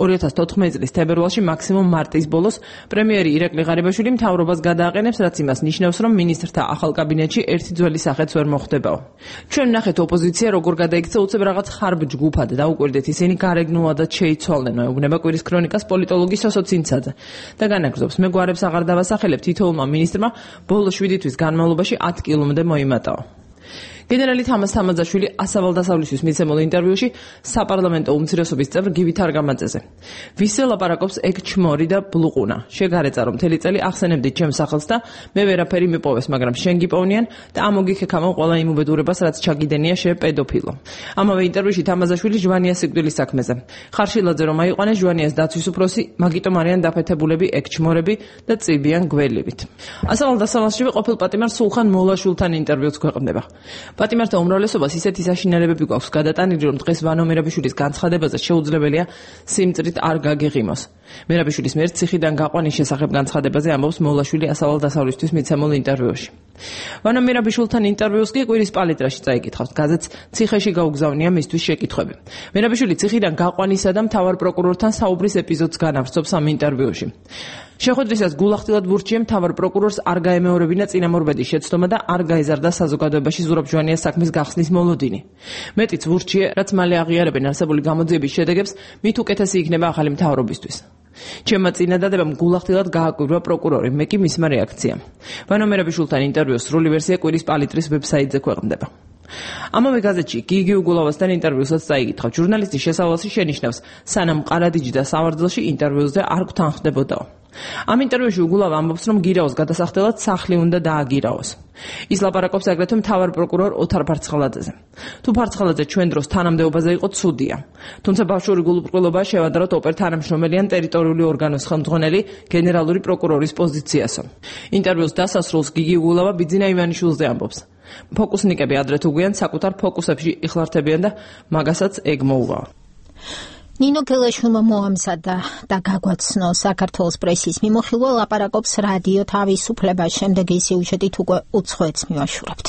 2014 წლის თებერვალში მაქსიმუმ მარტის ბოლოს პრემიერი ირაკლი ღარიბაშვილი მთავრობას გადააყენებს, რაც იმას ნიშნავს, რომ მინისტრთა ახალ კაბინეტში ერთი ძველი სახეც ვერ მოხვდებაო. ჩვენ ვნახეთ ოპოზიცია როგორ გადაიქცა უცებ რაღაც ხარბ ჯგუფად და უკვირდეთ ისინი გარეგნულადაც შეიცვალნენ, ეუბნება კვირის ქრონიკას პოლიტოლოგი სოსო ცინცაძე და განაგრძობს, მე გვარებს აღარ დავასახელებ, თითოეულმა მინისტრმა ბოლო 7 თვის განმავლობაში 10 კილომდე მოიმატა. გენერალი თამაზ თამაძაშვილი ასავალდასავლისთვის მიცემულ ინტერვიუში საპარლამენტო უმცირესობის წევრ გივით არგამაძეზე. ვისზე ლაპარაკობს ეგ ჩმორი და ბლუყუნა. შეგარეწა რომ მთელი წელი ახსენებდით ჩემს სახელს და მე ვერაფერი მიპოვეს, მაგრამ შენ გიპოვნიან და ამოგიქეკამო ყველა იმ უბედურებას, რაც ჩაგიდენია შე პედოფილო. ამავე ინტერვიუში თამაზაშვილი ჟვანია სიკვდილის საქმეზე. ხარშილაძე რომ აიყვანეს ჟვანიას დაცვის უფროსი, მაგიტომ არიან დაფეთებულები ეგ ჩმორები და წიბიან გველივით. ასავალდასავლისში ყოფილ პატიმარ სულხან მოლაშვილთან ინტერვიუც ქვეყნდება. პატიმართა უმრავლესობას ისეთი საშინელებები გვაქვს გადატანილი, რომ დღეს ვანო მერაბიშვილის განცხადებაზე შეუძლებელია სიმწრით არ გაგიღიმოს. მერაბიშვილის მიერ ციხიდან გაყვანის შესახებ განცხადებაზე ამბობს მოლაშვილი ასავალდასავლისთვის მიცემულ ინტერვიუში. ვანო მერაბიშვილთან ინტერვიუს კი კვირის პალიტრაში წაიკითხავს. გაზეთს ციხეში გაუგზავნია მისთვის შეკითხვები. მერაბიშვილი ციხიდან გაყვანისა და მთავარ პროკურორთან საუბრის ეპიზოდს განავრცობს ამ ინტერვიუში. შეხვედრისას გულახდილად ვურჩიე მთავარ პროკურორს არ გაემეორებინა წინამორბედის შეცდომა და არ გაეზარდა საზოგადოებაში ზურაბ ჟვანიას საქმის გახსნის მოლოდინი. მეტიც ვურჩიე, რაც მალე აღიარებენ არსებული გამოძიების შედეგებს, მით უკეთესი იქნება ახალი მთავრობისთვის. ჩემმა წინადადებამ გულახდილად გააკვირვა პროკურორი, მე კი მისმა რეაქციამ. ვანო მერაბიშვილთან ინტერვიუს სრული ვერსია კვირის პალიტრის ვებსაიტზე ქვეყნდება. ამავე გაზეთში გიგი უგულავასთან ინტერვიუსაც წაიკითხავ. ჟურნალისტის შესავალში შენიშნავს, სანამ ყარადიჯი და სავარძელში ინტერვიუზე არ გთანხმდებოდაო. ამ ინტერვიუში უგულავა ამბობს, რომ გირაოს გადასახდელად სახლი უნდა დააგირაოს. ის ლაპარაკობს აგრეთვე მთავარ პროკურორ ოთარ ფარცხალაძეზე. თუ ფარცხალაძე ჩვენ დროს თანამდებობაზე იყო ცუდია. თუმცა ბავშვური გულუბრყვილობა შევადაროთ ოპერ თანამშრომელი ან ტერიტორიული ორგანოს ხელმძღვანელი გენერალური პროკურორის პოზიციასო. ინტერვიუს დასასრულს გიგი უგულავა ბიძინა ივანიშვილზე ამბობს. ფოკუსნიკები ადრე თუ გვიან საკუთარ ფოკუსებში იხლართებიან და მაგასაც ეგ მოუვა. ნინო გელაშვილმა მოამზადა და გაგვაცნო საქართველოს პრესის მიმოხილვა ლაპარაკობს რადიო თავისუფლებას. შემდეგი სიუჟეტით უკვე უცხოეთს მივაშურებთ.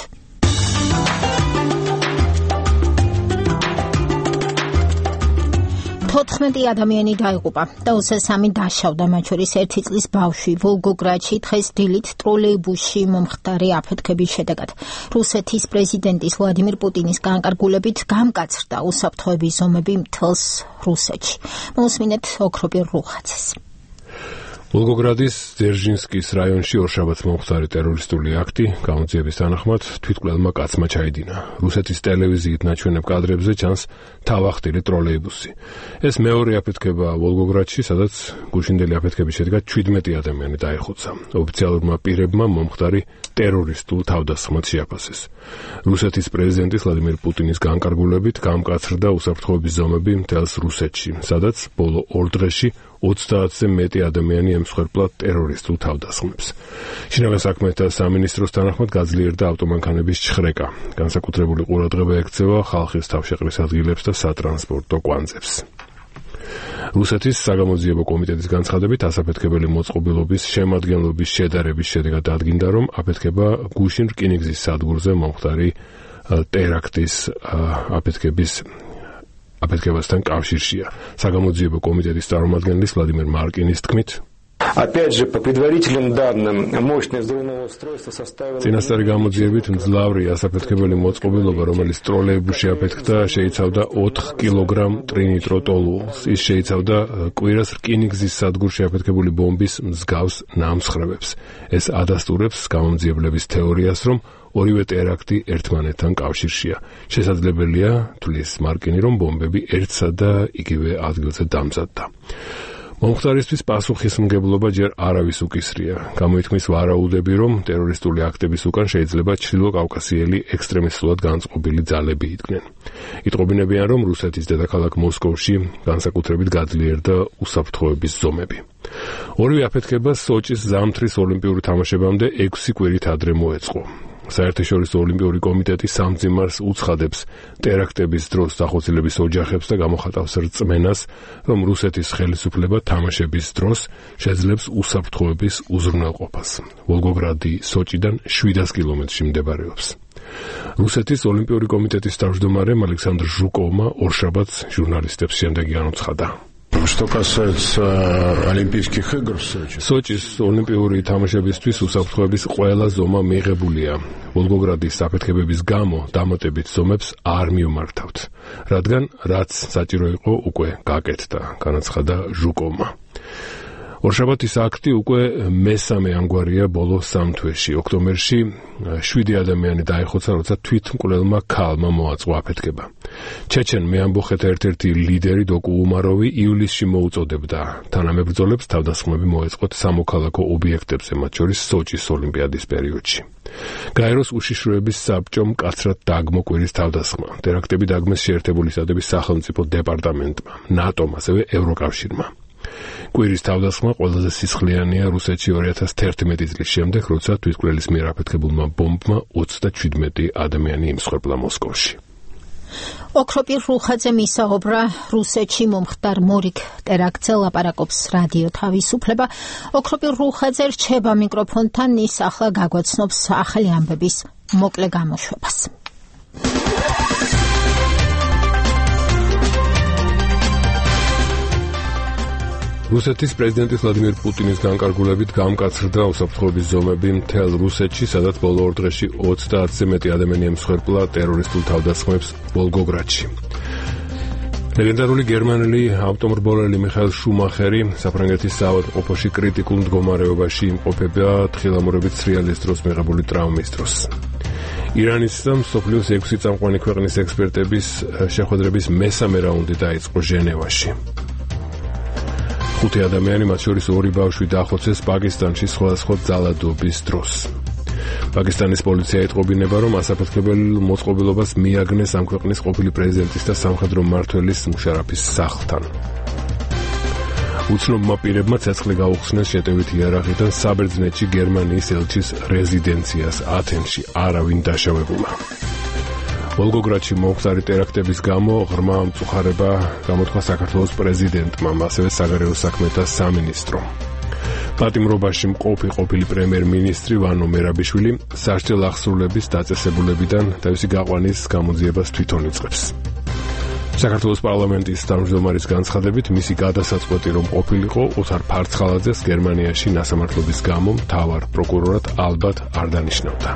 14 ადამიანი დაიღუპა და 23 დაშავდა, მათ შორის 1 წლის ბავშვი. ვოლგოგრადში დღეს დილით ტროლეიბუსში მომხდარი აფეთქების შედეგად რუსეთის პრეზიდენტის ვლადიმირ პუტინის განკარგულებით გამკაცრდა უსაფრთხოების ზომები მთელს რუსეთში. მოსმინეთ ოქროპირ რუხაძეს. ვოლგოგრადის ძერჟინსკის რაიონში ორშაბათს მომხდარი ტერორისტული აქტი გამოძიების თანახმად თვითმკვლელმა კაცმა ჩაიდინა. რუსეთის ტელევიზიით ნაჩვენებ კადრებზე ჩანს თავახტილი ტროლეიბუსი. ეს მეორე აფეთქება ვოლგოგრადში, სადაც გუშინდელი აფეთქების შედეგად 17 ადამიანი დაიხოცა. ოფიციალურმა პირებმა მომხდარი ტერორისტულ თავდასხმად შეაფასეს. რუსეთის პრეზიდენტის ვლადიმირ პუტინის განკარგულებით გამკაცრდა უსაფრთხოების ზომები მთელს რუსეთში, სადაც ბოლო 2 დღეში 30-ზე მეტი ადამიანი ემსხვერპლა ტერორისტულ თავდასხმებს. შინაგან საქმეთა სამინისტროს თანახმად გაძლიერდა ავტომანქანების ჩხრეკა. განსაკუთრებული ყურადღება ექცევა ხალხის თავშეყრის ადგილებს და სატრანსპორტო კვანძებს. რუსეთის საგამოძიებო კომიტეტის განცხადებით ასაფეთქებელი მოწყობილობის შემადგენლობის შედარების შედეგად დადგინდა, რომ აფეთქება გუშინ რკინიგზის სადგურზე მომხდარი ტერაქტის აფეთქებასთან კავშირშია. საგამოძიებო კომიტეტის წარმომადგენლის ვლადიმერ მარკინის თქმით, Опять же, по предварительным данным, мощность взрывного устройства составила... წინასწარი გამოძიებით მძლავრი ასაფეთქებელი მოწყობილობა, რომელიც ტროლეიბუსში აფეთქდა, შეიცავდა 4 კილოგრამ ტრინიტროტოლუოლს. ის შეიცავდა კვირას რკინიგზის სადგურში აფეთქებული ბომბის მსგავს ნამსხვრევებს. ეს ადასტურებს გამომძიებლების თეორიას, რომ ორივე ტერაქტი ერთმანეთთან კავშირშია. შესაძლებელია, თვლის მარკინი, რომ ბომბები ერთსა და იგივე ადგილზე დამზადდა. მომხდარისთვის პასუხისმგებლობა ჯერ არავის უკისრია. გამოითქმის ვარაუდები, რომ ტერორისტული აქტების უკან შეიძლება ჩრდილოკავკასიელი ექსტრემისტულად განწყობილი ძალები იდგნენ. იტყობინებიან, რომ რუსეთის დედაქალაქ მოსკოვში განსაკუთრებით გაძლიერდა უსაფრთხოების ზომები. ორივე აფეთქება სოჭის ზამთრის ოლიმპიური თამაშებამდე 6 კვირით ადრე მოეწყო. საერთაშორისო ოლიმპიური კომიტეტი სამძიმარს უცხადებს ტერაქტების დროს დახოცილების ოჯახებს და გამოხატავს რწმენას, რომ რუსეთის ხელისუფლება თამაშების დროს შეძლებს უსაფრთხოების უზრუნველყოფას. ვოლგოგრადი სოჭიდან 700 კილომეტრში მდებარეობს. რუსეთის ოლიმპიური კომიტეტის თავმჯდომარემ ალექსანდრ ჟუკოვმა ორშაბათს ჟურნალისტებს შემდეგი განუცხადა. Что касается Олимпийских игр в Сочи. სოჭის ოლიმპიური თამაშებისთვის უსაფრთხოების ყველა ზომა მიღებულია. ვოლგოგრადის საფეთქებების გამო დამატებით ზომებს არ მივმართავთ, რადგან რაც საჭირო იყო უკვე გაკეთდა, განაცხადა ჟუკოვმა. ორშაბათის აქტი უკვე მესამე ამგვარია ბოლო 3 თვეში. ოქტომბერში 7 ადამიანი დაიხოცა, როცა თვითმკვლელმა ქალმა მოაწყო აფეთქება. ჩეჩენ მეამბოხეთა ერთ-ერთი ლიდერი დოკუ უმაროვი ივლისში მოუწოდებდა თანამებრძოლებს თავდასხმები მოეწყოთ სამოქალაქო ობიექტებზე, მათ შორის სოჭის ოლიმპიადის პერიოდში. გაეროს უშიშროების საბჭომ მკაცრად დაგმო კვირის თავდასხმა. ტერაქტები დაგმეს შეერთებული შტატების სახელმწიფო დეპარტამენტმა, ნატომ, ასევე ევროკავშირმა. კვირის თავდასხმა ყველაზე სისხლიანია რუსეთში 2011 წლის შემდეგ, როცა თვითმკვლელის მიერ აფეთქებულმა ბომბმა 27 ადამიანი იმსხვერპლა მოსკოვში. ოქროპირ რუხაძე მისაუბრა რუსეთში მომხდარ მორიგ ტერაქტზე ლაპარაკობს რადიო თავისუფლება. ოქროპირ რუხაძე რჩება მიკროფონთან, ის ახლა გაგვაცნობს ახალი ამბების მოკლე გამოშვებას. რუსეთის პრეზიდენტის ვლადიმირ პუტინის განკარგულებით გამკაცრდა უსაფრთხოების ზომები მთელ რუსეთში, სადაც ბოლო 2 დღეში 30-ზე მეტი ადამიანი ემსხვერპლა ტერორისტულ თავდასხმებს ვოლგოგრადში. ლეგენდარული გერმანელი ავტომობილელი მიხაილ შუმახერი საფრანგეთის საავადმყოფოში კრიტიკულ მდგომარეობაში იმყოფება თხილამურებით სრიალის დროს მიღებული ტრაუმის დროს. ირანის და მსოფლიოს 6 წამყვანი ქვეყნის ექსპერტების შეხვედრების მესამე რაუნდი დაიწყო ჟენევაში. 5 ადამიანი, მათ შორის 2 ბავშვი დახოცეს პაკისტანში სხვადასხვა ძალადობის დროს. პაკისტანის პოლიცია ეტყობინება, რომ ასაფეთქებელ მოწყობილობას მიაგნეს ამ ქვეყნის ყოფილი პრეზიდენტის და სამხედრო მმართველის მუშარაფის სახლთან. უცნობმა პირებმა ცეცხლი გაუხსნეს შეტევითი იარაღიდან საბერძნეთში გერმანიის ელჩის რეზიდენციას ათენში არავინ დაშავებულა. ვოლგოგრადში მომხდარი ტერაქტების გამო ღრმა მწუხარება გამოთქვა საქართველოს პრეზიდენტმა, ასევე საგარეო საქმეთა სამინისტრომ. პატიმრობაში მყოფი ყოფილი პრემიერ-მინისტრი ვანო მერაბიშვილი სასჯელ აღსრულების დაწესებულებიდან თავისი გაყვანის გამოძიებას თვითონ იწყებს. საქართველოს პარლამენტის თავმჯდომარის განცხადებით, მისი გადასაწყვეტი რომ ყოფილიყო ოთარ ფარცხალაძეს გერმანიაში ნასამართლობის გამო მთავარ პროკურორად ალბათ არ დანიშნავდა.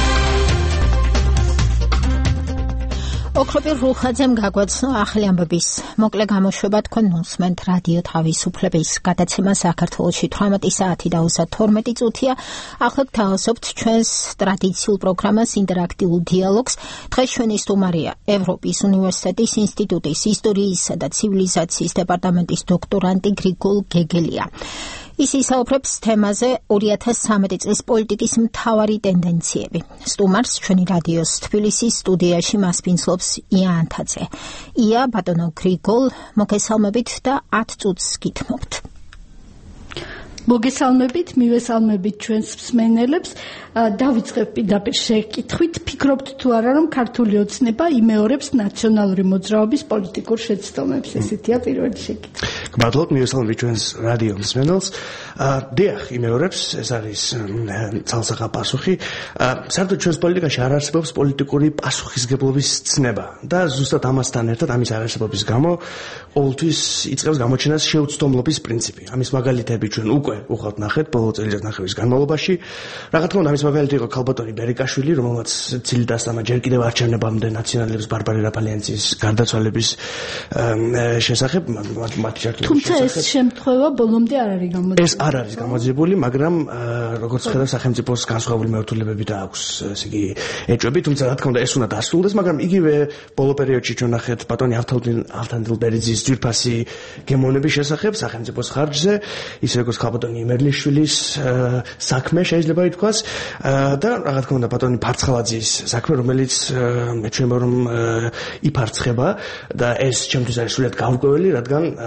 ოქროპირ რუხაძემ გაგვაცნო ახალი ამბების მოკლე გამოშვება. თქვენ ნუსმენთ რადიო თავისუფლების გადაცემა საქართველოში 18 საათი და 32 წუთია. ახლა გთავაზობთ ჩვენს ტრადიციულ პროგრამას ინტერაქტიულ დიალოგს. დღეს ჩვენი სტუმარია ევროპის უნივერსიტეტის ინსტიტუტის ისტორიისა და ცივილიზაციის დეპარტამენტის დოქტორანტი გრიგოლ გეგელია. ის ისაუბრებს თემაზე 2013 წლის პოლიტიკის მთავარი ტენდენციები. სტუმარს ჩვენი რადიოს თბილისის სტუდიაში მასპინძლობს ია ანთაძე. ია, ბატონო გრიგოლ, მოგესალმებით და 10 წუთს გითმობთ. მოგესალმებით, მივესალმებით ჩვენს მსმენელებს. დავიწყებ პირდაპირ შეკითხვით, ფიქრობთ თუ არა, რომ ქართული ოცნება იმეორებს ნაციონალური მოძრაობის პოლიტიკურ შეცდომებს? ესეთია პირველი შეკითხვა. მადლობთ, მივესალმებით ჩვენს რადიო მსმენელს. დიახ, იმეორებს, ეს არის ცალსახა პასუხი. საერთოდ ჩვენს პოლიტიკაში არ არსებობს პოლიტიკური პასუხისგებლობის ცნება და ზუსტად ამასთან ერთად, ამის არარსებობის გამო ყოველთვის იწყებს გამოჩენას შეუცდომლობის პრინციპი. ამის მაგალითები ჩვენ უკვე უხავთ ნახეთ ბოლო წელიწადნახევრის განმავლობაში. რა თქმა უნდა, ამის მაგალითი იყო ქალბატონი ბერიკაშვილი, რომელმაც ცილით დასტამა ჯერ კიდევ არჩევნებამდე ნაციონალების ბარბარე რაფალიანცის გარდაცვალების შესახებ, მათი ჩართული. თუმცა ეს შემთხვევა ბოლომდე არ არის გამოძიებული. ეს არ არის გამოძიებული, მაგრამ როგორც ხედავ, სახელმწიფოს განსხვავებული მიმართულებები და აქვს, ესე იგი, ეჭვები, თუმცა რა თქმა უნდა, ეს უნდა დასრულდეს, მაგრამ იგივე ბოლო პერიოდში ჩვენ ნახეთ ბატონი ავთანდილბერიძის ძვირფასი გემოვნების შესახებ სახელმწიფოს ხარჯზე, ისე როგორც ქალბატონი იმერლიშვილის საქმე შეიძლება ითქვას და რა თქმა უნდა ბატონი ფარცხალაძის საქმე, რომელიც მეჩვენება რომ იფარცხება და ეს ჩემთვის არის სულად გაურკვეველი, რადგან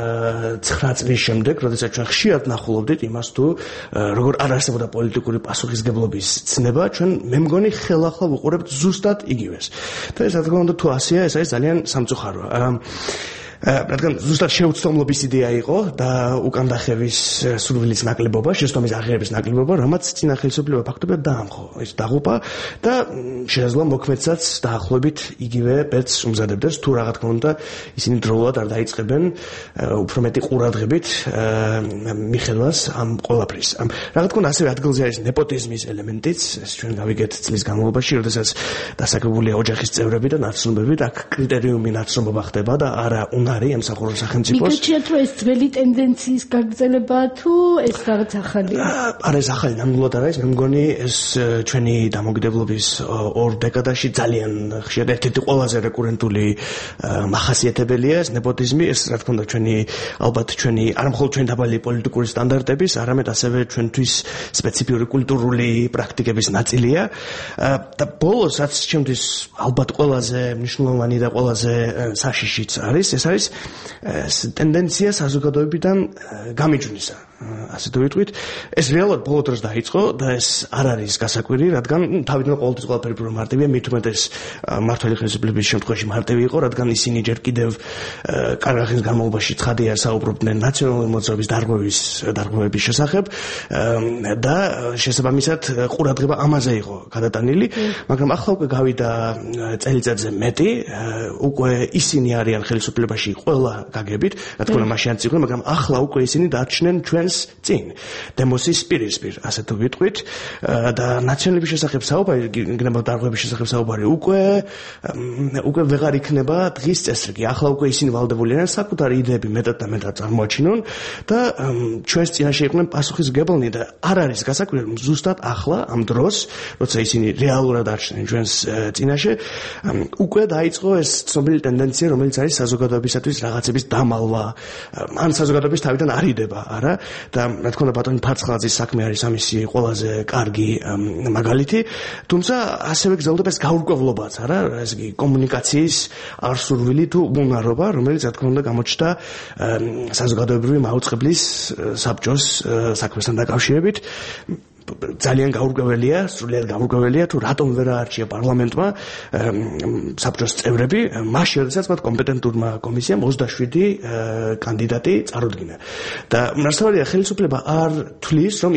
9 წლის შემდეგ, როდესაც ჩვენ ხშირად ნახულობდით იმას თუ როგორ არ არსებობდა პოლიტიკური პასუხისგებლობის ცნება, ჩვენ მე მგონი ხელახლა ვუყურებთ ზუსტად იგივეს. და ეს რა თქმა უნდა თუ ასეა, ეს არის ძალიან სამწუხაროა. რადგან ზუსტად შეუცდომლობის იდეა იყო და უკან დახევის სურვილის ნაკლებობა, შეცდომის აღიარების ნაკლებობა, რამაც წინა ხელისუფლება ფაქტობრივად დაამხო. ეს დაღუპა და შესაძლოა მოქმედსაც დაახლოებით იგივე ბედს უმზადებდეს, თუ რა თქმა უნდა ისინი დროულად არ დაიწყებენ უფრო მეტი ყურადღებით მიხედვას ამ ყველაფრის. რა თქმა უნდა ასევე ადგილზე არის ნეპოტიზმის ელემენტიც, ეს ჩვენ გავიგეთ წლის განმავლობაში, როდესაც დასაკრებულია ოჯახის წევრები და ნაცნობები, აქ კრიტერიუმი ნაცნობობა ხდება და არა არის ემსახურება სახელმწიფოს. მიგეჩიათ რომ ეს ძველი ტენდენციის გაგრძელება თუ ეს რაღაც ახალია? არა, ეს ახალი ნამდვილად არის. მე მგონი ეს ჩვენი დამოუკიდებლობის ორ დეკადაში ძალიან ხშირად ერთ-ერთი ყველაზე რეკურენტული მახასიათებელია ეს ნეპოტიზმი. ეს რა თქმა უნდა ჩვენი ალბათ ჩვენი არ მხოლოდ ჩვენი დაბალი პოლიტიკური სტანდარტების, არამედ ასევე ჩვენთვის სპეციფიური კულტურული პრაქტიკების ნაწილია. და ბოლოს რაც ჩემთვის ალბათ ყველაზე მნიშვნელოვანი და ყველაზე საშიშიც არის, ეს არის ტენდენცია საზოგადოებიდან გამიჯვნისა. ასე თუ ვიტყვით, ეს რეალურად ბოლო დროს დაიწყო და ეს არ არის გასაკვირი, რადგან თავიდან ყოველთვის ყველაფერი უფრო მარტივია, მით უმეტეს მმართველი ხელისუფლების შემთხვევაში მარტივი იყო, რადგან ისინი ჯერ კიდევ კარგი ხნის განმავლობაში ცხადია საუბრობდნენ ნაციონალური მოძრაობის დარღვევების შესახებ და შესაბამისად ყურადღება ამაზე იყო გადატანილი, მაგრამ ახლა უკვე გავიდა წელიწადზე მეტი, უკვე ისინი არიან ხელისუფლებაში ყველა გაგებით, რა თქმა უნდა მაშინ არ იყვნენ, მაგრამ ახლა უკვე ისინი დარჩნენ ჩვენს წინ დემოსის პირისპირ, ასე თუ ვიტყვით, და ნაციონალების შესახებ საუბარი, გნებავ დარღვევების შესახებ საუბარი უკვე ვეღარ იქნება დღის წესრიგი. ახლა უკვე ისინი ვალდებულიან საკუთარი იდეები მეტად და მეტად წარმოაჩინონ და ჩვენს წინაშე იყვნენ პასუხისმგებლნი და არ არის გასაკვირი, რომ ზუსტად ახლა ამ დროს, როცა ისინი რეალურად არჩნენ ჩვენს წინაშე, უკვე დაიწყო ეს ცნობილი ტენდენცია, რომელიც არის საზოგადოებისათვის რაღაცების დამალვა, ან საზოგადოების თავიდან არიდება, არა? და რა თქმა უნდა ბატონი ფარცხალაძის საქმე არის ამისი ყველაზე კარგი მაგალითი, თუმცა ასევე გრძელდება ეს გაურკვევლობაც, არა? ეს იგი კომუნიკაციის არსურვილი თუ უნარობა, რომელიც რა თქმა უნდა გამოჩნდა საზოგადოებრივი მაუწყებლის საბჭოს საქმესთან დაკავშირებით. ძალიან გაურკვეველია, სრულიად გაურკვეველია თუ რატომ ვერ აარჩია პარლამენტმა საბჭოს წევრები, მაშინ როდესაც მათ კომპეტენტურმა კომისიამ 27 კანდიდატი წარუდგინა. და ნაცნობია ხელისუფლება არ თვლის, რომ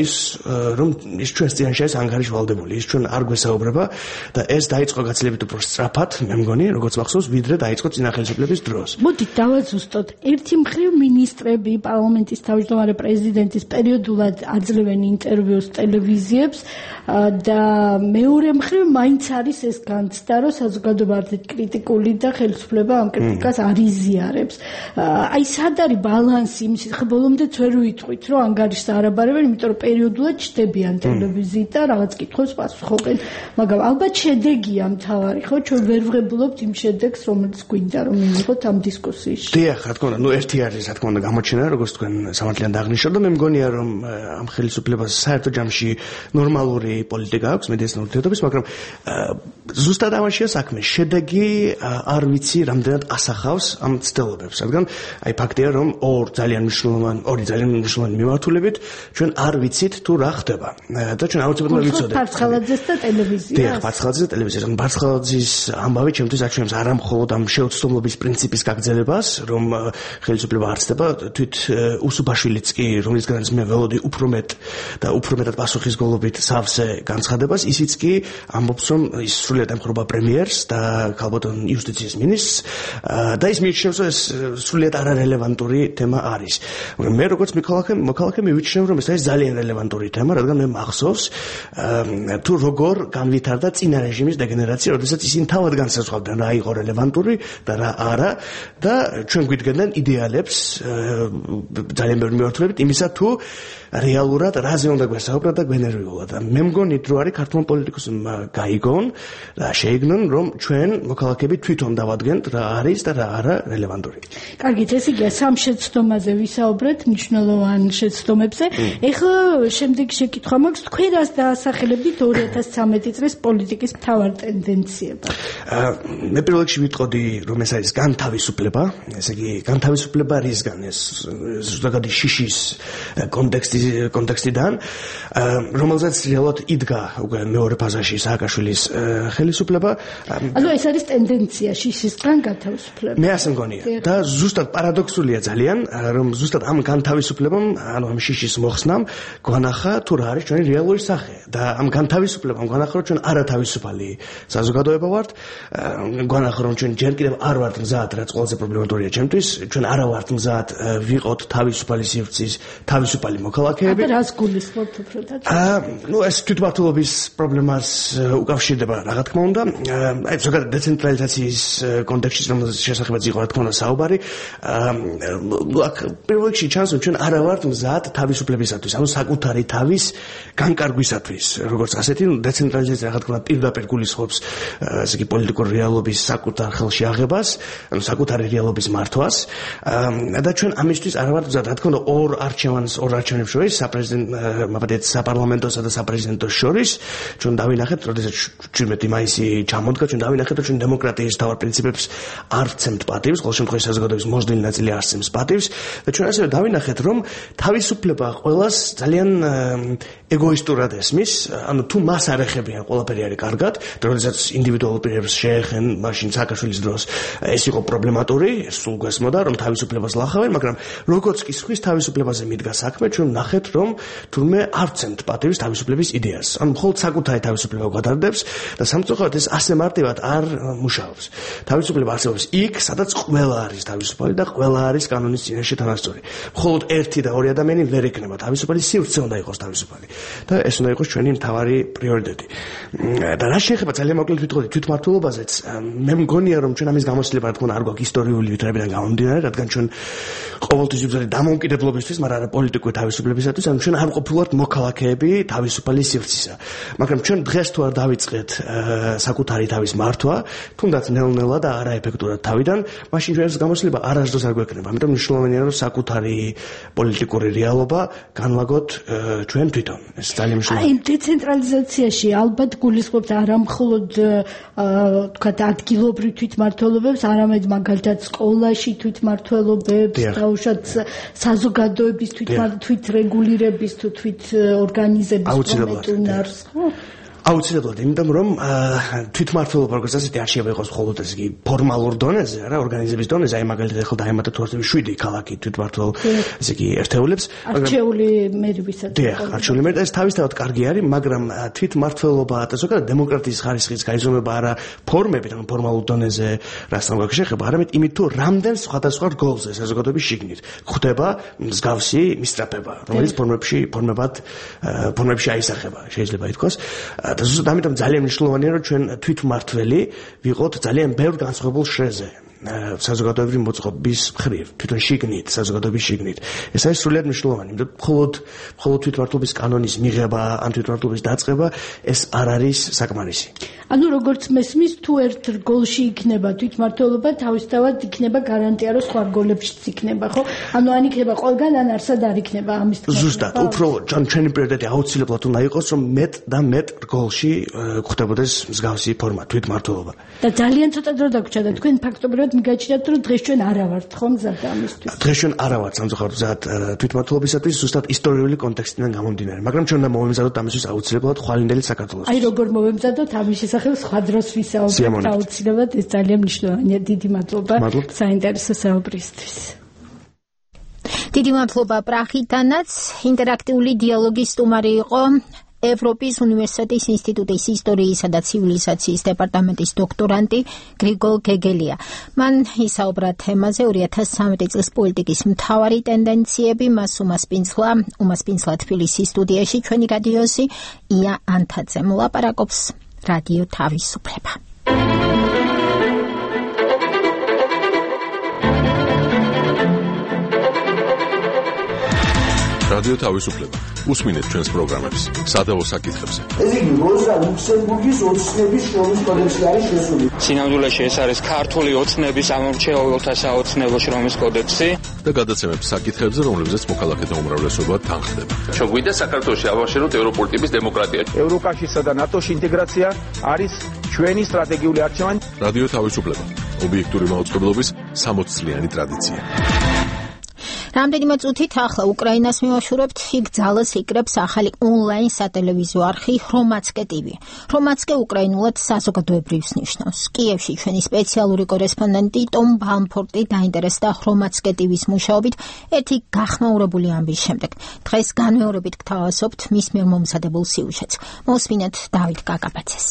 ის ჩვენს წინაშე არის ანგარიშვალდებული, ის ჩვენ არ გვესაუბრება და ეს დაიწყო გაცილებით უფრო სწრაფად, მე მგონი, როგორც მახსოვს, ვიდრე დაიწყო წინა ხელისუფლების დროს. მოდით დავაზუსტოთ. ერთი მხრივ მინისტრები, პარლამენტის თავმჯდომარე პრეზიდენტის პერიოდულად აძლევენ ინტერვიუს ტელევიზიებს და მეორე მხრივ მაინც არის ეს განცდა, რომ საზოგადოება არის კრიტიკული და ხელისუფლება ამ კრიტიკას არ იზიარებს. აი სად არის ბალანსი იმის, ხა ბოლომდეც ვერ ვიტყვით, რომ ანგარიშს არ აბარებენ, იმიტომ რომ პერიოდულად ჩდებიან ტელევიზიით და რაღაც კითხვებს პასუხობენ, მაგრამ ალბათ შედეგია მთავარი, ხო? ჩვენ ვერ ვღებულობთ იმ შედეგს, რომელიც გვინდა რომ მივიღოთ ამ დისკუსიაში. დიახ, რა თქმა უნდა, ერთი არის, რა თქმა უნდა, გამოჩენა, როგორც თქვენ სამართლიან აღნიშნავთ და მე მგონია, რომ ამ ხელისუფლებას საერთო ჯამში ნორმალური პოლიტიკა აქვს მედიასთან ურთიერთობის, მაგრამ ზუსტად ამაშია საქმე. შედეგი არ ვიცი რამდენად ასახავს ამ ცდილობებს, რადგან აი ფაქტია, რომ ორი ძალიან მნიშვნელოვანი მიმართულებით ჩვენ არ ვიცით თუ რა ხდება. და ჩვენ აუცილებლად ვიცოდეთ. ფარცხალაძეს და ტელევიზიას. დიახ, ფარცხალაძეს და ტელევიზიას. ფარცხალაძის ამბავი ჩემთვის აჩვენებს არა მხოლოდ ამ შეუცდომლობის პრინციპის გაგრძელებას, რომ ხელისუფლება არსდება, თვით უსუბაშვილიც კი, რომლისგანაც მე ველოდი უფრო მეტად პასუხისმგებლობით სავსე განცხადებას, ისიც კი ამბობს, რომ ის სრულიად ემხრობა პრემიერს და ქალბატონ იუსტიციის მინისტრს და ის მიიჩნევს, რომ ეს სრულიად არარელევანტური თემა არის. მე როგორც მოქალაქე მივიჩნევ, რომ ეს არის ძალიან რელევანტური თემა, რადგან მე მახსოვს თუ როგორ განვითარდა წინა რეჟიმის დეგენერაცია, როდესაც ისინი თავად განსაზღვრავდნენ რა იყო რელევანტური და რა არა და ჩვენ გვიდგენდნენ იდეალებს ძალიან ბევრი მიმართულებით იმისა თუ რეალურად რაზე უნდა გვესაუბრა და და გენერირულად. მე მგონი რომ არის ქართულ პოლიტიკოსებმა გაიგონ და შეიგნონ რომ ჩვენ მოქალაქეები თვითონ დავადგენთ რა არის და რა არა რელევანტური. კარგით, ეს იგია სამ შეცდომაზე ვისაუბრეთ, მნიშვნელოვან შეცდომებზე. ეხლა შემდეგი შეკითხვა მაქვს, თქვენ რას დაასახელებთ 2013 წლის პოლიტიკის მთავარ ტენდენციებად? მე პირველ რიგში ვიტყოდი რომ ეს არის განთავისუფლება, ესე იგი განთავისუფლება რისგან ეს ზოგადი შიშის კონტექსტიდან, რომელზეც რეალურად იდგა უკვე მეორე ფაზაში სააკაშვილის ხელისუფლება. ანუ ეს არის ტენდენცია შიშისგან განთავისუფლება. მე ასე მგონია და ზუსტად პარადოქსულია ძალიან, რომ ზუსტად ამ განთავისუფლებამ, ანუ ამ შიშის მოხსნამ გვანახა თუ რა არის ჩვენი რეალური სახე და ამ განთავისუფლებამ გვანახა რომ ჩვენ არათავისუფალი საზოგადოება ვართ, გვანახა რომ ჩვენ ჯერ კიდევ არ ვართ მზად, რაც ყველაზე პრობლემატურია ჩემთვის, ჩვენ არა ვართ მზად ვიყოთ თავისუფალი სივრცის თავისუფალი მოქალაქეები. და რას გულისხმობთ უფრო და? ნუ ეს თვითმმართველობის პრობლემას უკავშირდება რა თქმა უნდა. აი ზოგადად დეცენტრალიზაციის კონტექსტში რომელზეც შესახებაც იყო რა თქმა უნდა საუბარი. აქ პირველ რიგში ჩანს რომ ჩვენ არა ვართ მზად თავისუფლებისათვის, ანუ საკუთარი თავის განკარგვისათვის, როგორც ასეთი დეცენტრალიზაცია რა თქმა უნდა პირდაპირ გულისხმობს ესე იგი პოლიტიკური რეალობის საკუთარ ხელში აღებას, ანუ საკუთარი რეალობის მართვას და ჩვენ ამისთვის არა ვართ მზად. რა თქმა უნდა ორ არჩევნებს შორის საპარლამენტოსა და საპრეზიდენტოს შორის ჩვენ დავინახეთ, როდესაც 17 მაისი ჩამოდგა, ჩვენ დავინახეთ, რომ ჩვენ დემოკრატიის თავარ პრინციპებს არ ვცემთ პატივს, ყოველ შემთხვევაში საზოგადოების მოსდენი ნაწილი არ სცემს პატივს და ჩვენ ასევე დავინახეთ, რომ თავისუფლება ყველას ძალიან ეგოისტურად ესმის, ანუ თუ მას არ ეხებიან, ყველაფერი არის კარგად, და როდესაც ინდივიდუალურ პირებს შეეხენ, მაშინ სააკაშვილის დროს ეს იყო პრობლემატური, ეს სულ გვესმოდა, რომ თავისუფლებას ლახავენ, მაგრამ როგორც კი სხვის თავისუფლებაზე მიდგა საქმე, ჩვენ ვნახეთ, რომ თურმე არ ვცემთ პატივს თავისუფლების იდეას. ანუ მხოლოდ საკუთარი თავისუფლება გვადარდებს და სამწუხაროდ ეს ასე მარტივად არ მუშაობს. თავისუფლება არსებობს იქ, სადაც ყველა არის თავისუფალი და ყველა არის კანონის წინაშე თანასწორი. მხოლოდ ერთი და ორი ადამიანი ვერ იქნება თავისუფალი, სივრცე უნდა იყოს თავისუფალი. და ეს უნდა იყოს ჩვენი მთავარი პრიორიტეტი. და რა შეეხება ძალიან მოკლედ ვიტყოდი თვითმმართველობაზეც, მე მგონია რომ ჩვენ ამის გამოცდილება რა თქმა უნდა არ გვაქვს ისტორიული ვითარებიდან გამომდინარე, რადგან ჩვენ ყოველთვის ვიბრძოლეთ დამოუკიდებლობისთვის, მაგრამ არა პოლიტიკური თავისუფლებისათვის, ანუ ჩვენ არ ყოფილვართ მოქალაქეები თავისუფალი სივრცისა. მაგრამ ჩვენ დღეს თუ არ დავიწყეთ საკუთარი თავის მართვა, თუნდაც ნელ-ნელა და არაეფექტურად თავიდან, მაშინ ჩვენს გამოცდილება არასდროს არ გვექნება. ამიტომ მნიშვნელოვანია რომ საკუთარი პოლიტიკური რეალობა განვაგოთ ჩვენ თვითონ. ეს ძალიან მნიშვნელოვანია. აი დეცენტრალიზაციაში ალბათ გულისხმობთ არა მხოლოდ თქვათ ადგილობრივ თვითმმართველობებს, არამედ მაგალითად სკოლაში თვითმმართველობებს, დაუშვათ საზოგადოების თვითრეგულირების თუ თვითორგანიზების უნარს, ხო? აუცილებლად, იმიტომ რომ თვითმმართველობა როგორც ასეთი არ შეიძლება იყოს მხოლოდ ესე იგი ფორმალურ დონეზე, არა, ორგანიზების დონეზე, აი მაგალითად ახლა დაემატა თუ 7 ქალაქი თვითმმართველ ესე იგი ერთეულებს, არჩეული მერებისაც. დიახ, არჩეული მერი და ეს თავისთავად კარგი არის, მაგრამ თვითმმართველობა და ზოგადად დემოკრატიის ხარისხის გაიზრდება არა ფორმებით, ანუ ფორმალურ დონეზე, რასთან გვაქვს შეხება, არამედ იმით თუ რამდენ სხვადასხვა რგოლზე საზოგადოების შიგნით ხდება მსგავსი მისწრაფება, რომელიც ფორმებში აისახება, შეიძლება ითქვას. და ზუსტად ამიტომ ძალიან მნიშვნელოვანია რომ ჩვენ თვითმმართველი ვიყოთ ძალიან ბევრ განსხვავებულ შრეზე საზოგადოებრივი მოწყობის მხრივ, თვითონ შიგნით, საზოგადოების შიგნით. ეს არის სრულიად მნიშვნელოვანი, იმიტომ მხოლოდ თვითმმართველობის კანონის მიღება, ან თვითმმართველობის დაწყება, ეს არ არის საკმარისი. ანუ როგორც მესმის, თუ ერთ რგოლში იქნება თვითმმართველობა, თავისთავად იქნება გარანტია, რომ სხვა რგოლებშიც იქნება, ხო? ანუ ან იქნება ყველგან, ან არსად არ იქნება ამის თქმა. ზუსტად, უფრო ჩვენი პრიორიტეტი აუცილებლად უნდა იყოს, რომ მეტ და მეტ რგოლში ხდებოდეს მსგავსი ფორმა თვითმმართველობა. და ძალიან ცოტა დრო დაგვრჩა და თქვენ ფაქტობრივად მიგაჩნიათ, რომ დღეს ჩვენ არა ვართ ხო მზად ამისთვის. დღეს ჩვენ არა ვართ სამწუხაროდ მზად თვითმმართველობისათვის, ზუსტად ისტორიული კონტექსტიდან გამომდინარე, მაგრამ ჩვენ უნდა მოვემზადოთ ამისთვის აუცილებლად ხვალინდელი საქართველოს. აი როგორ მოვემზადოთ ამის შესახებ სხვა დროს ვისაუბრებთ აუცილებლად, ეს ძალიან მნიშვნელოვანია. დიდი მადლობა საინტერესო საუბრისთვის. დიდი მადლობა პრახიტანაც. ინტერაქტიული დიალოგის სტუმარი იყო ევროპის უნივერსიტეტის ინსტიტუტის ისტორიისა და ცივილიზაციის დეპარტამენტის დოქტორანტი გრიგოლ გეგელია. მან ისაუბრა თემაზე 2013 წლის პოლიტიკის მთავარი ტენდენციები, მას უმასპინძლა თბილისის სტუდიაში ჩვენი რადიოსი ია ანთაძე. მოლაპარაკობს რადიო თავისუფლება. რადიო თავისუფლება. უსმინეთ ჩვენს პროგრამებს სადავო საკითხებზე. ეს იგი როზა ლუქსემბურგის ოცნების შრომის კოდექსი არის შესული. სინამდვილეში ეს არის ქართული ოცნების ამორჩეულთა საოცნებო შრომის კოდექსი და გადაცემებს საკითხებზე, რომლებზეც მოქალაქეთა უმრავლესობა თანხდება. ჩვენ გვინდა საქართველოში ავაშენოთ ევროპული ტიპის დემოკრატია. ევროკავშირსა და ნატოში ინტეგრაცია არის ჩვენი სტრატეგიული არჩევანი. რადიო თავისუფლება. ობიექტური მაუწყებლობის 60-წლიანი ტრადიცია. რამდენიმე წუთით ახლა უკრაინას მიმოშურებთ, იქ ძალას იკრებს ახალი ონლაინ სატელევიზიო არხი Hromadske TV. Hromadske უკრაინულად საზოგადოებრივს ნიშნავს. კიევში ჩვენი სპეციალური კორესპონდენტი ტომ ბალმფორტი დაინტერესდა Hromadske TV-ს მუშაობით ერთი გახმაურებული ამბის შემდეგ. დღეს განმეორებით გთავაზობთ მის მიერ მომზადებულ სიუჟეტს. მოსმინეთ დავით კაკაბაძეს.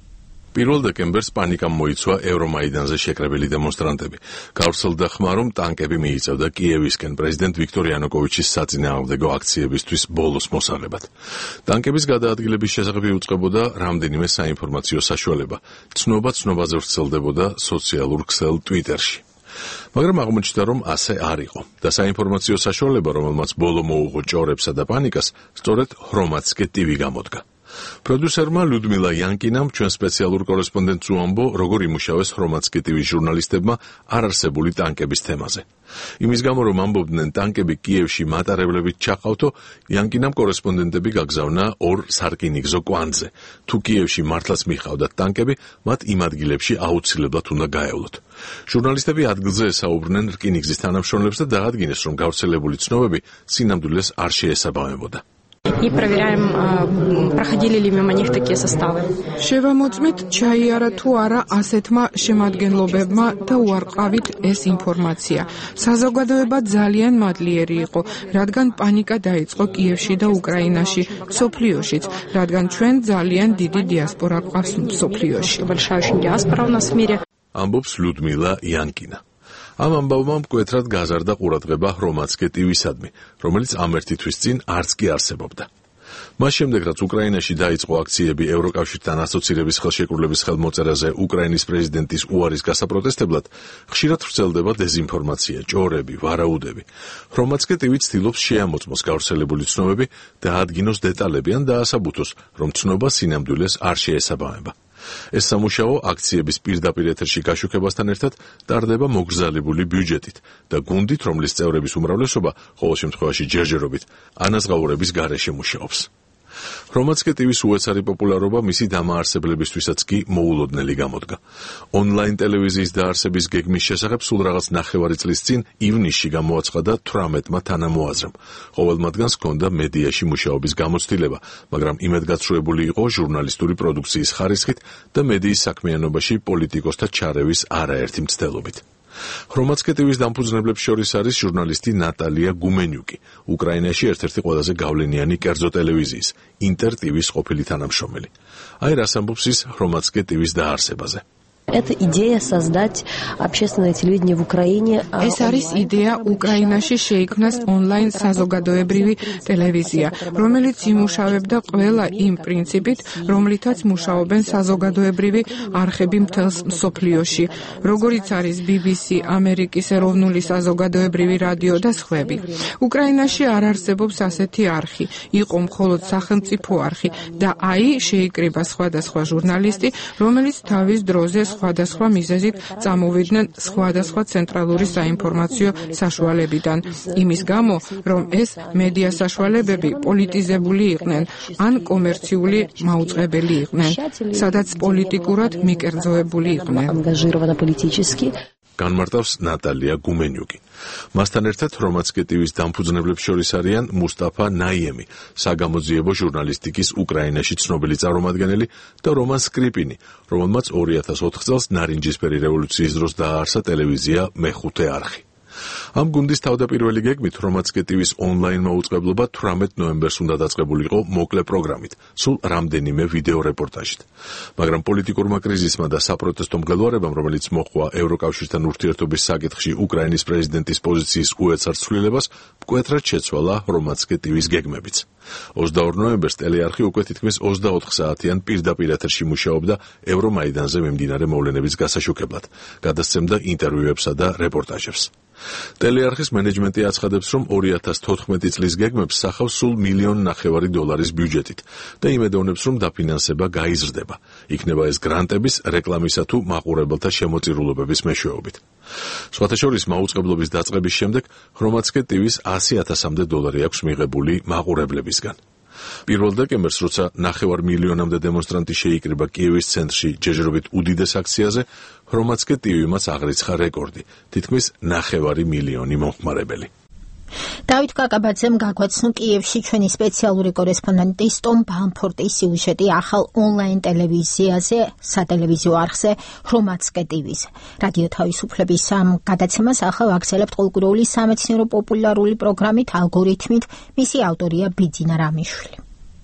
1 დეკემბერს პანიკამ მოიცვა ევრომაიდანზე შეკრებილი დემონსტრანტები. გავრცელდა ხმა, რომ ტანკები მიიწევდა კიევისკენ პრეზიდენტ ვიქტორ იანუკოვიჩის საწინააღმდეგო აქციებისთვის ბოლოს მოსალებად. ტანკების გადაადგილების შესახებ იუწყებოდა რამდენიმე საინფორმაციო საშუალება. ცნობაზე ვრცელდებოდა სოციალურ ქსელ Twitter-ში. მაგრამ აღმოჩნდა, რომ ასე არ იყო და საინფორმაციო საშუალება, რომელმაც ბოლო მოუღო ჭორებსა და პანიკას, სწორედ Hromadske TV გამოდგა. პროდიუსერმა ლუდმილა იანკინამ ჩვენ სპეციალურ კორესპონდენტს უამბო, როგორ იმუშავეს Hromadske TV-ს ჟურნალისტებმა არარსებული ტანკების თემაზე. იმის გამო, რომ ამბობდნენ ტანკები კიევში მატარებლებით ჩაყავთო, იანკინამ კორესპონდენტები გაგზავნა ორ სარკინიგზო კვანძზე. თუ კიევში მართლაც მიხავდათ ტანკები, მათ იმ ადგილებში აუცილებლად უნდა გაევლოთ. ჟურნალისტები ადგილზე ესაუბრნენ რკინიგზის თანამშრომლებს და დაადგინეს, რომ გავრცელებული ცნობები სინამდვილეს არ შეესაბამებოდა. И проверяем, проходили ли мимо них такие составы. შევამოწმეთ, ჩაიარა თუ არა ასეთმა შემადგენლობებმა და უარყავით ეს ინფორმაცია. საზოგადოება ძალიან მადლიერი იყო, რადგან პანიკა დაიწყო კიევში და უკრაინაში, მსოფლიოშიც, რადგან ჩვენ ძალიან დიდი დიასპორა გვყავს მსოფლიოში. Большая очень диаспора у нас в мире. ამბობს ლუდმილა იანკინა. ამ ამბავმა მკვეთრად გაზარდა ყურადღება Hromadske TV-სადმი, რომელიც ამ ერთი თვის წინ არც კი არსებობდა. მას შემდეგ, რაც უკრაინაში დაიწყო აქციები ევროკავშირთან ასოცირების ხელშეკრულების ხელმოწერაზე უკრაინის პრეზიდენტის უარის გასაპროტესტებლად, ხშირად ვრცელდება დეზინფორმაცია, ჭორები, ვარაუდები. Hromadske TV ცდილობს შეამოწმოს გავრცელებული ცნობები და აადგინოს დეტალები ან დაასაბუთოს, რომ ცნობა სინამდვილეს არ შეესაბამება. ეს სამუშაო აქციების პირდაპირ ეთერში გაშუქებასთან ერთად ტარდება მოგრძალებული ბიუჯეტით და გუნდით, რომლის წევრების უმრავლესობა ყოველ შემთხვევაში ჯერჯერობით ანაზღაურების გარეშე მუშაობს. Hromadske TV-ს უეცარი პოპულარობა მისი დამაარსებლებისთვისაც კი მოულოდნელი გამოდგა. ონლაინ ტელევიზიის დაარსების გეგმის შესახებ სულ რაღაც ნახევარი წლის წინ ივნისში გამოაცხადა 18-მა თანამოაზრემ. ყოველ მათგანს ჰქონდა მედიაში მუშაობის გამოცდილება, მაგრამ იმედგაცრუებული იყო ჟურნალისტური პროდუქციის ხარისხით და მედიის საქმიანობაში პოლიტიკოსთა ჩარევის არაერთი მცდელობით. Hromadske TV-ს დამფუძნებლებს შორის არის ჟურნალისტი ნატალია გუმენიუკი, უკრაინაში ერთ-ერთი ყველაზე გავლენიანი კერძო ტელევიზიის, Inter TV-ს ყოფილი თანამშრომელი. აი რას ამბობს ის Hromadske TV-ს დაარსებაზე. Это идея создать общественное телевидение в Украине. ეს არის იდეა უკრაინაში შეიქმნას ონლაინ საზოგადოებრივი ტელევიზია, რომელიც იმუშავებდა ყველა იმ პრინციპით, რომლითაც მუშაობენ საზოგადოებრივი არხები მთელს მსოფლიოში, როგორიც არის BBC, ამერიკის ეროვნული საზოგადოებრივი რადიო და სხვები. უკრაინაში არ არსებობს ასეთი არხი, იყო მხოლოდ სახელმწიფო არხი და აი შეიკრიბა სხვადასხვა ჟურნალისტი, რომელიც თავის დროზე სხვადასხვა მიზეზით წამოვიდნენ სხვადასხვა ცენტრალური საინფორმაციო საშუალებიდან. იმის გამო, რომ ეს მედია საშუალებები პოლიტიზებული იყვნენ ან კომერციული მაუწყებელი იყვნენ, სადაც პოლიტიკურად მიკერძოებული იყვნენ. განმარტავს ნატალია გუმენიუკი. მასთან ერთად Hromadske TV-ს დამფუძნებლებს შორის არიან მუსტაფა ნაიემი, საგამოძიებო ჟურნალისტიკის უკრაინაში ცნობილი წარმომადგენელი და რომან სკრიპინი, რომელმაც 2004 წელს ნარინჯისფერი რევოლუციის დროს დააარსა ტელევიზია მე-5 არხი. ამ გუნდის თავდაპირველი გეგმით Hromadske TV-ს ონლაინ მოუწყებლობა 18 ნოემბერს უნდა დაწყებულიყო მოკლე პროგრამით, სულ რამდენიმე ვიდეო რეპორტაჟით. მაგრამ პოლიტიკურმა კრიზისმა და საპროტესტო მგელვარებამ, რომელიც მოჰყვა ევროკავშირთან ურთიერთობის საკითხში უკრაინის პრეზიდენტის პოზიციის უეცარ ცვლილებას, მკვეთრად შეცვალა Hromadske TV-ს გეგმებიც. 22 ნოემბერს ტელეარხი უკვე თითქმის 24 საათიან პირდაპირ ეთერში მუშაობდა ევრომაიდანზე მიმდინარე მოვლენების გასაშუქებლად, გადასცემდა ინტერვიუებსა და რეპორტაჟებს. ტელეარხის მენეჯმენტი აცხადებს, რომ 2014 წლის გეგმებს სახავს სულ $1.5 მილიონის ბიუჯეტით და იმედოვნებს, რომ დაფინანსება გაიზრდება. იქნება ეს გრანტების, რეკლამისა თუ მაყურებელთა შემოწირულობების მეშვეობით. სხვათა შორის მაუწყებლობის დაწყების შემდეგ Hromadske TV-ს $100,000 აქვს მიღებული მაყურებლებისგან. 1 დეკემბერს, როცა 9 მილიონამდე დემონსტრანტი შეიკრიბა კიევის ცენტრში ჯერჯერობით უდიდეს აქციაზე, Hromadske TV-მას აღრიცხა რეკორდი, თითქმის 9 მილიონი მომხმარებელი. დავით კაკაბაძემ გაგვაცნო კიევში ჩვენი სპეციალური კორესპონდენტი სტომ ბამფორტის სიუჟეტი ახალ ონლაინ ტელევიზიაზე, სატელევიზიო არხზე Hromadske TV-ზე. რადიო თავისუფლების ამ გადაცემას ახლა ვაგრძელებთ ყოველკვირეული სამეცნიერო პოპულარული პროგრამით ალგორითმით, მისი ავტორია ბიძინა რამიშვილი.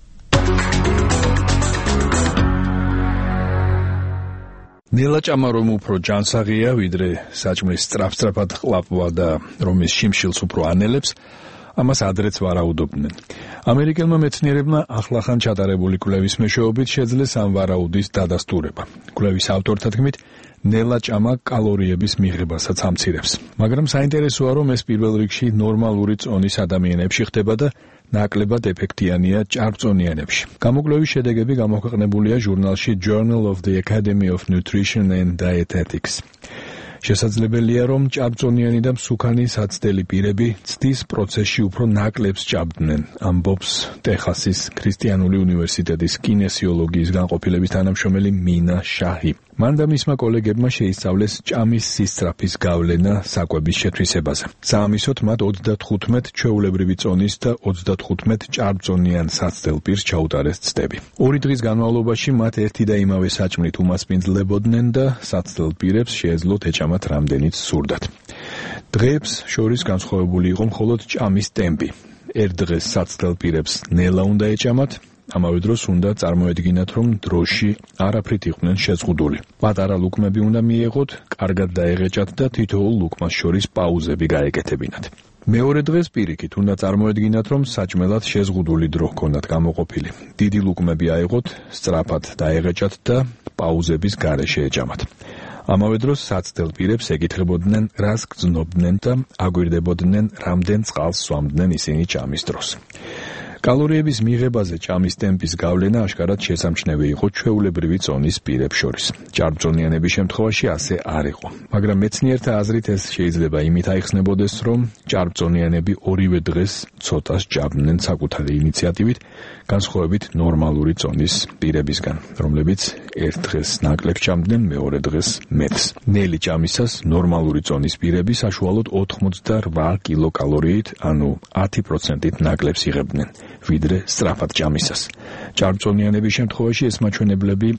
ნელა ჭამა რომ უფრო ჯანსაღია, ვიდრე საჭმლის სწრაფ-სწრაფად ყლაპვა და რომ ის შიმშილს უფრო ანელებს, ამას ადრეც ვარაუდობდნენ. ამერიკელმა მეცნიერებმა ახლახან ჩატარებული კვლევის მეშვეობით შეძლეს ამ ვარაუდის დადასტურება. კვლევის ავტორთა თქმით, ნელა ჭამა კალორიების მიღებასაც ამცირებს. მაგრამ საინტერესოა, რომ ეს პირველ რიგში ნორმალური წონის ადამიანებში ხდება და ნაკლებად ეფექტიანია ჭარბწონიანებში. გამოკვლევის შედეგები გამოქვეყნებულია ჟურნალში Journal of the Academy of Nutrition and Dietetics. შესაძლებელია, რომ ჭარბწონიანი და მსუქანი საცდელი პირები ცდის პროცესში უფრო ნაკლებს ჭაბდნენ, ამბობს ტეხასის ქრისტიანული უნივერსიტეტის კინესიოლოგიის განყოფილების თანამშრომელი მინა შაჰი. მან და მისმა კოლეგებმა შეისწავლეს ჭამის სისწრაფის გავლენა საკვების შეთვისებაზე. საამისოდ მათ 35 ჩვეულებრივი წონის და 35 ჭარბწონიან საცდელ პირს ჩაუტარეს ცდები. 2 დღის განმავლობაში მათ ერთი და იმავე საჭმლით უმასპინძლებოდნენ და საცდელ პირებს შეეძლოთ ეჭამათ რამდენიც სურდათ. დღეებს შორის განსხვავებული იყო მხოლოდ ჭამის ტემპი. ერთ დღეს საცდელ პირებს ნელა უნდა ეჭამათ, ამავე დროს უნდა წარმოედგინათ, რომ დროში არაფრით იყვნენ შეზღუდული. პატარა ლუკმები უნდა მიეღოთ, კარგად დაეღეჭათ და თითოეულ ლუკმას შორის პაუზები გაეკეთებინათ. მეორე დღეს პირიქით უნდა წარმოედგინათ, რომ საჭმელად შეზღუდული დრო ჰქონდათ გამოყოფილი. დიდი ლუკმები აეღოთ, სწრაფად დაეღეჭათ და პაუზების გარეშე ეჭამათ. ამავე დროს საცდელ პირებს ეკითხებოდნენ, რას გრძნობდნენ და აგვირდებოდნენ, რამდენ წყალს სვამდნენ ისინი ჭამის დროს. კალორიების მიღებაზე ჭამის ტემპის გავლენა აშკარად შესამჩნევი იყო ჩვეულებრივი წონის პირებს შორის. ჭარბწონიანების შემთხვევაში ასე არ იყო. მაგრამ მეცნიერთა აზრით ეს შეიძლება იმით აიხსნებოდეს, რომ ჭარბწონიანები ორივე დღეს ცოტას ჭამდნენ საკუთარი ინიციატივით, განსხვავებით ნორმალური წონის პირებისგან, რომლებიც ერთ დღეს ნაკლებს ჭამდნენ, მეორე დღეს მეტს. ნელი ჭამისას ნორმალური წონის პირები საშუალოდ 88 კილოკალორიით, ანუ 10%-ით ნაკლებს იღებდნენ, ვიდრე სწრაფად ჭამისას. ჭარბწონიანების შემთხვევაში ეს მაჩვენებლები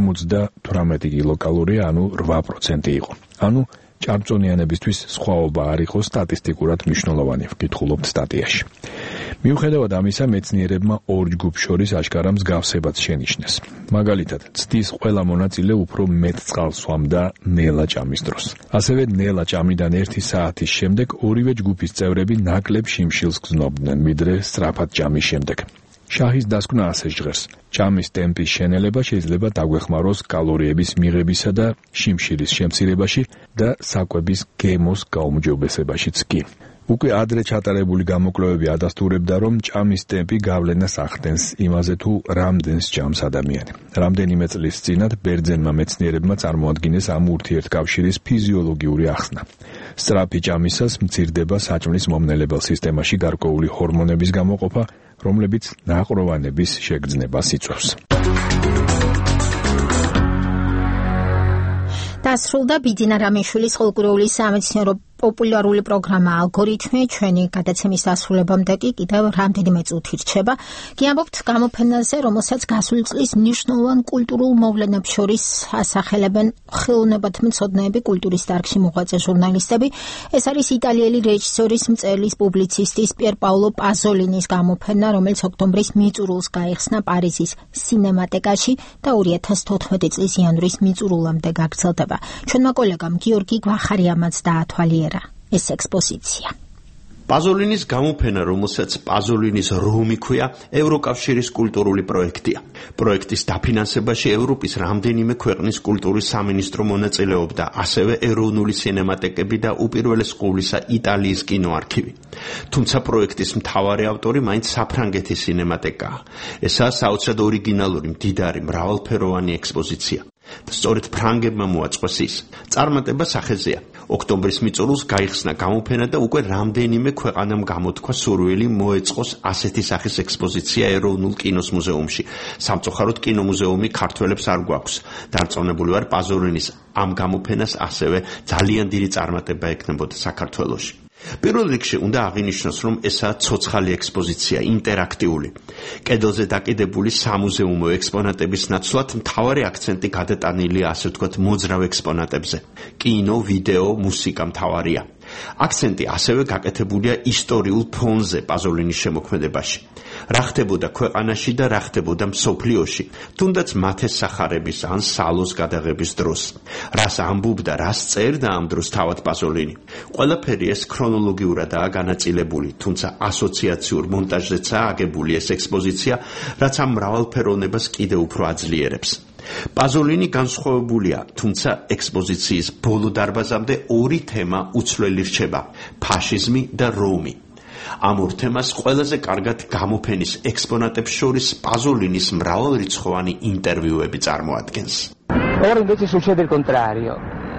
58 კილოკალორია, ანუ 8% იყო. ანუ ჭარბწონიანებისთვის სხვაობა არ იყო სტატისტიკურად მნიშვნელოვანი, ვკითხულობთ სტატიაში. მიუხედავად ამისა, მეცნიერებმა ორ ჯგუფს შორის აშკარა მსგავსებაც შენიშნეს. მაგალითად, ცდის ყველა მონაწილე უფრო მეტ წყალს სვამდა ნელა ჭამის დროს. ასევე ნელა ჭამიდან 1 საათის შემდეგ ორივე ჯგუფის წევრები ნაკლებ შიმშილს გრძნობდნენ, ვიდრე სწრაფად ჭამის შემდეგ. შაჰის დასკვნა ასე ჟღერს. ჭამის ტემპის შენელება შეიძლება დაგვეხმაროს კალორიების მიღებისა და შიმშილის შემცირებაში და საკვების გემოს გაუმჯობესებაშიც კი. უკვე ადრე ჩატარებული გამოკვლევები ადასტურებდა, რომ ჭამის ტემპი გავლენას ახდენს იმაზე, თუ რამდენს ჭამს ადამიანი. რამდენიმე წლის წინათ ბერძენმა მეცნიერებმა წარმოადგინეს ამ ურთიერთკავშირის ფიზიოლოგიური ახსნა. სწრაფი ჭამისას მცირდება საჭმლის მომნელებელ სისტემაში გარკვეული ჰორმონების გამოყოფა, რომლებიც ნაყროვანების შეგრძნებას იწვევს. დასრულდა ბიძინა რამიშვილის ყოველკვირეული სამეცნიერო პოპულარული პროგრამა ალგორითმი. ჩვენი გადაცემის დასრულებამდე კი კიდევ რამდენიმე წუთი რჩება. გიამბობთ გამოფენაზე, რომელსაც გასული წლის მნიშვნელოვან კულტურულ მოვლენებს შორის ასახელებენ ხელოვნებათმცოდნეები, კულტურის დარგში მოღვაწე ჟურნალისტები. ეს არის იტალიელი რეჟისორის, მწერლის, პუბლიცისტის პიერ პაოლო პაზოლინის გამოფენა, რომელიც ოქტომბრის მიწურულს გაიხსნა პარიზის სინემატეკაში და 2014 წლის იანვრის მიწურულამდე გაგრძელდება. ჩვენმა კოლეგამ გიორგი გვახარიამაც დაათვალიერა ეს ექსპოზიცია. პაზოლინის გამოფენა, რომელსაც პაზოლინის რომი ქვია, ევროკავშირის კულტურული პროექტია. პროექტის დაფინანსებაში ევროპის რამდენიმე ქვეყნის კულტურის სამინისტრო მონაწილეობდა, ასევე ეროვნული სინემატეკები და უპირველეს ყოვლისა იტალიის კინოარქივი. თუმცა პროექტის მთავარი ავტორი მაინც საფრანგეთის სინემატეკაა. ესაა საოცრად ორიგინალური, მდიდარი, მრავალფეროვანი ექსპოზიცია. სწორედ ფრანგებმა მოაწყვეს ის. წარმატება სახეზეა. ოქტომბრის მიწურულს გაიხსნა გამოფენა და უკვე რამდენიმე ქვეყანამ გამოთქვა სურვილი მოეწყოს ასეთი სახის ექსპოზიცია ეროვნულ კინოს მუზეუმში. სამწუხაროდ კინომუზეუმი ქართველებს არ გვაქვს. დარწმუნებული ვარ, პაზოლინის ამ გამოფენას ასევე ძალიან დიდი წარმატება ექნებოდა საქართველოში. პირველ რიგში უნდა აღინიშნოს, რომ ესაა ცოცხალი ექსპოზიცია, ინტერაქტიული. კედელზე დაკიდებული სამუზეუმო ექსპონატების ნაცვლად მთავარი აქცენტი გადატანილია, ასე ვთქვათ, მოძრავ ექსპონატებზე. კინო, ვიდეო, მუსიკა მთავარია. აქცენტი ასევე გაკეთებულია ისტორიულ ფონზე პაზოლინის შემოქმედებაში. რა ხდებოდა ქვეყანაში და რა ხდებოდა მსოფლიოში, თუნდაც მათეს სახარების ან სალოს გადაღების დროს. რას ამბობდა, რას წერდა ამ დროს თავად პაზოლინი. ყველაფერი ეს ქრონოლოგიურადაა განაწილებული, თუმცა ასოციაციურ მონტაჟზეცაა აგებული ეს ექსპოზიცია, რაც ამ მრავალფეროვნებას კიდევ უფრო აძლიერებს. პაზოლინი განსხვავებულია, თუმცა ექსპოზიციის ბოლო დარბაზამდე ორი თემა უცვლელი რჩება: ფაშიზმი და რომი. ამ ორ თემას ყველაზე კარგად გამოფენის ექსპონატებს შორის პაზოლინის მრავალრიცხოვანი ინტერვიუები წარმოადგენს. Ora invece succede il contrario.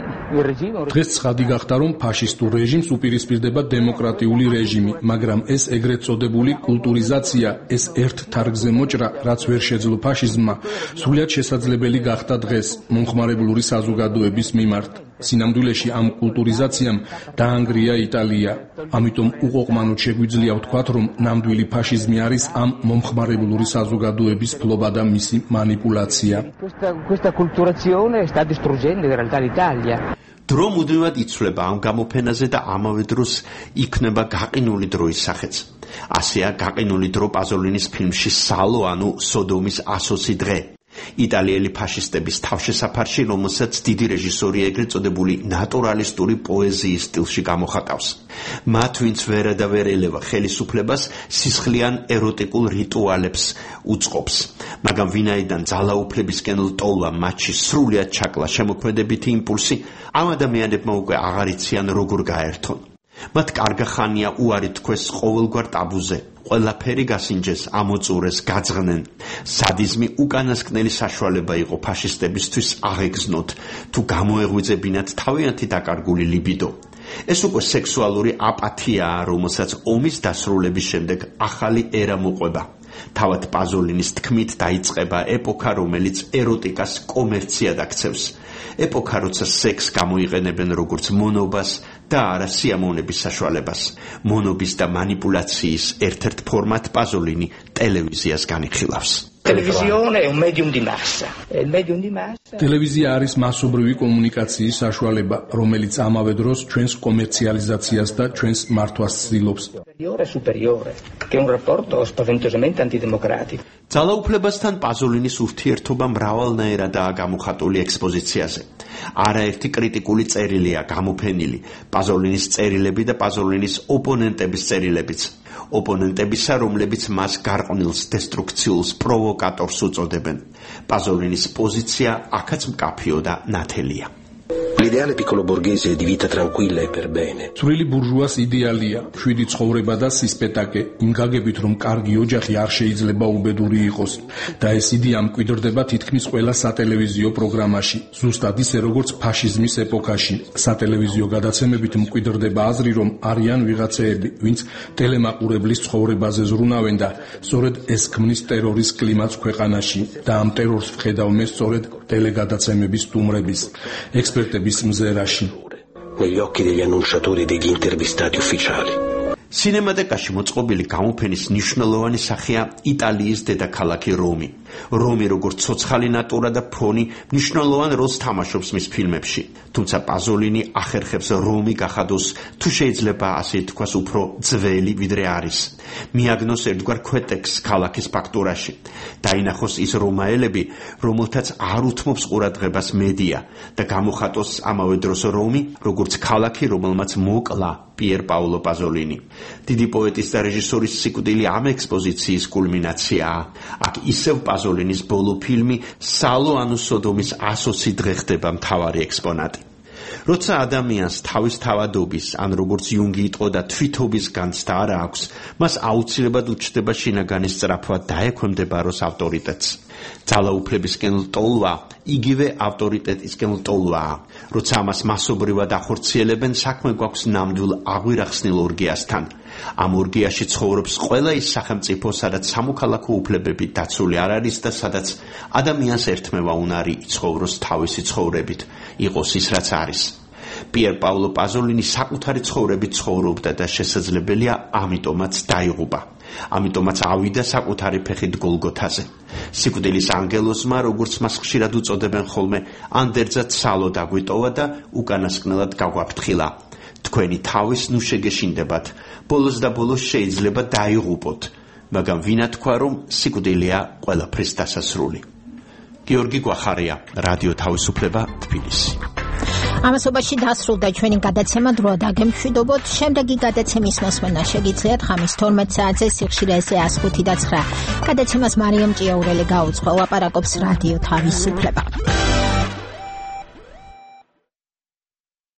დღეს ცხადი გახდა, რომ ფაშისტურ რეჟიმს უპირისპირდება დემოკრატიული რეჟიმი, მაგრამ ეს ეგრეთ წოდებული კულტურიზაცია, ეს ერთ თარგზე მოჭრა, რაც ვერ შეძლო ფაშიზმმა, სრულიად შესაძლებელი გახდა დღეს მომხმარებლური საზოგადოების მიმართ. სინამდვილეში ამ კულტურიზაციამ დაანგრია იტალია. ამიტომ უყოყმანოდ შეგვიძლია ვთქვათ, რომ ნამდვილი ფაშიზმი არის ამ მომხმარებლური საზოგადოების ფლობა და მისი манипуляция. Questa culturazione sta distruggendo in realtà l'Italia. დრო მუდმივად იცვლება ამ გამოფენაზე და ამავე დროს იქნება გაყინული დროის სახეც. ასეა გაყინული დრო პაზოლინის ფილმში სალო, ანუ სოდომის ასოცი დღე. იტალიელი ფაშისტების თავშესაფარში, რომელსაც დიდი რეჟისორი ეგრეთ წოდებული ნატურალისტური პოეზიის სტილში გამოხატავს. მათ, ვინც ვერ ელევა ხელისუფლებას, სისხლიან ეროტიკულ რიტუალებს უწყობს. მაგრამ ვინაიდან ძალაუფლებისკენ ლტოლვა მათში სრულიად ჩაკლა შემოქმედებითი იმპულსი, ამ ადამიანებმა უკვე აღარ იციან როგორ გაერთონ. მათ კარგა ხანია უარი თქვეს ყოველგვარ ტაბუზე. ყველაფერი გასინჯეს, ამოწურეს, გაძღნენ. სადიზმი უკანასკნელი საშუალება იყო ფაშისტებისთვის აღეგზნოთ, თუ გამოეღვიძებინათ თავიანთი დაკარგული ლიბიდო. ეს უკვე სექსუალური აპათიაა, რომელსაც ომის დასრულების შემდეგ ახალი ერა მოყვება. თავად პაზოლინის თქმით დაიწყება ეპოქა, რომელიც ეროტიკას კომერციად აქცევს. ეპოქა, როცა სექს გამოიყენებენ როგორც მონობას და არა სიამოვნების საშუალებას. მონობის და манипуляციის ერთ-ერთ ფორმად პაზოლინი ტელევიზიას განიხილავს. Televisione è un medium di massa. Il medium di massa. ტელევიზია არის მასობრივი კომუნიკაციის საშუალება, რომელიც ამავე დროს ჩვენს კომერციალიზაციას და ჩვენს მართვას ცდილობს. Superiore, che è un rapporto spaventosamente antidemocratico. ძალაუფლებასთან პაზოლინის ურთიერთობა მრავალნაირადაა გამოხატული ექსპოზიციაზე. არაერთი კრიტიკული წერილია გამოფენილი, პაზოლინის წერილები და პაზოლინის ოპონენტების წერილებიც. ოპონენტებისა, რომლებიც მას გარყვნილს, დესტრუქციულს, პროვოკატორს უწოდებენ. პაზოლინის პოზიცია აქაც მკაფიო და ნათელია. L'ideale piccolo borghese di vita tranquilla e per bene. Სრული ბურჟუას იდეალია, შვიდი ცხოვრება და სისპეტაკე, იმ გაგებით, რომ კარგი ოჯახი არ შეიძლება უბედური იყოს. და ეს იდეა მკვიდრდება თითქმის ყველა სატელევიზიო პროგრამაში, ზუსტად ისე როგორც ფაშიზმის ეპოქაში. სატელევიზიო გადაცემებით მკვიდრდება აზრი, რომ არიან ვიღაცეები, ვინც ტელემაყურებლის ცხოვრებაზე ზრუნავენ და სწორედ ეს ქმნის ტერორის კლიმატს ქვეყანაში და ამ ტერორს ვხედავ მე სწორედ ტელეგადაცემების სტუმრების, ექსპერტების მზერაში. Negli occhi degli annunciatori e degli intervistati ufficiali. სინემატეკაში მოწყობილი გამოფენის მნიშვნელოვანი სახეა იტალიის დედაქალაქი რომი. რომი როგორც ცოცხალი ნატურა და ფონი მნიშვნელოვან როლს თამაშობს მის ფილმებში. თუმცა პაზოლინი ახერხებს რომი გახადოს, თუ შეიძლება ასე თქვას, უფრო ძველი ვიდრე არის. მიაგნოს ერთგვარ ქვეტექსს ქალაქის ფაქტურაში. დაინახოს ის რომაელები, რომელთაც არ უთმობს ყურადღებას მედია და გამოხატოს ამავე დროს რომი, როგორც ქალაქი, რომელმაც მოკლა პიერ პაოლო პაზოლინი. დიდი პოეტის და რეჟისორის სიკვდილი ამ ექსპოზიციის კულმინაციაა. აქ ისევ პაზოლინის ბოლო ფილმი სალო ანუ სოდომის 120 დღე ხდება მთავარი ექსპონატი. როცა ადამიანს თავის თავადობის, ან როგორც იუნგი იტყოდა, თვითობის განცდა არ აქვს, მას აუცილებლად უჩნდება შინაგანის სწრაფვა დაექვემდებაროს ავტორიტეტს. ძალაუფლებისკენ ლტოლვა იგივე ავტორიტეტისკენ ლტოლვაა. როცა ამას მასობრივად ახორციელებენ, საქმე გვაქვს ნამდვილ აღვირახსნილ ორგიასთან. ამ ორგიაში ცხოვრობს ყველა ის სახელმწიფო, სადაც სამოქალაქო უფლებები დაცული არ არის და სადაც ადამიანს ერთმევა უნარი იცხოვროს თავისი ცხოვრებით, იყოს ის რაც არის. პიერ პაოლო პაზოლინი საკუთარი ცხოვრებით ცხოვრობდა და შესაძლებელია ამიტომაც დაიღუპა. ამიტომაც ავიდა საკუთარი ფეხით გოლგოთაზე. სიკვდილის ანგელოზმა, როგორც მას ხშირად უწოდებენ ხოლმე, ანდერძად სალო დაგვიტოვა და უკანასკნელად გაგვაფრთხილა. თქვენი თავის ნუ შეგეშინდებათ, ბოლოს და ბოლოს შეიძლება დაიღუპოთ, მაგრამ ვინა თქვა, რომ სიკვდილია ყველაფრის დასასრული. გიორგი გვახარია, რადიო თავისუფლება, თბილისი. ამასობაში დასრულდა ჩვენი გადაცემა დრო დაგემშვიდობოთ. შემდეგი გადაცემის მოსმენა შეგიძლიათ ხამის 12 საათზე სიხშირეზე 105 და 9. გადაცემას მარიამ ჭიაურელი გაუძღვა, ლაპარაკობს რადიო თავისუფლება.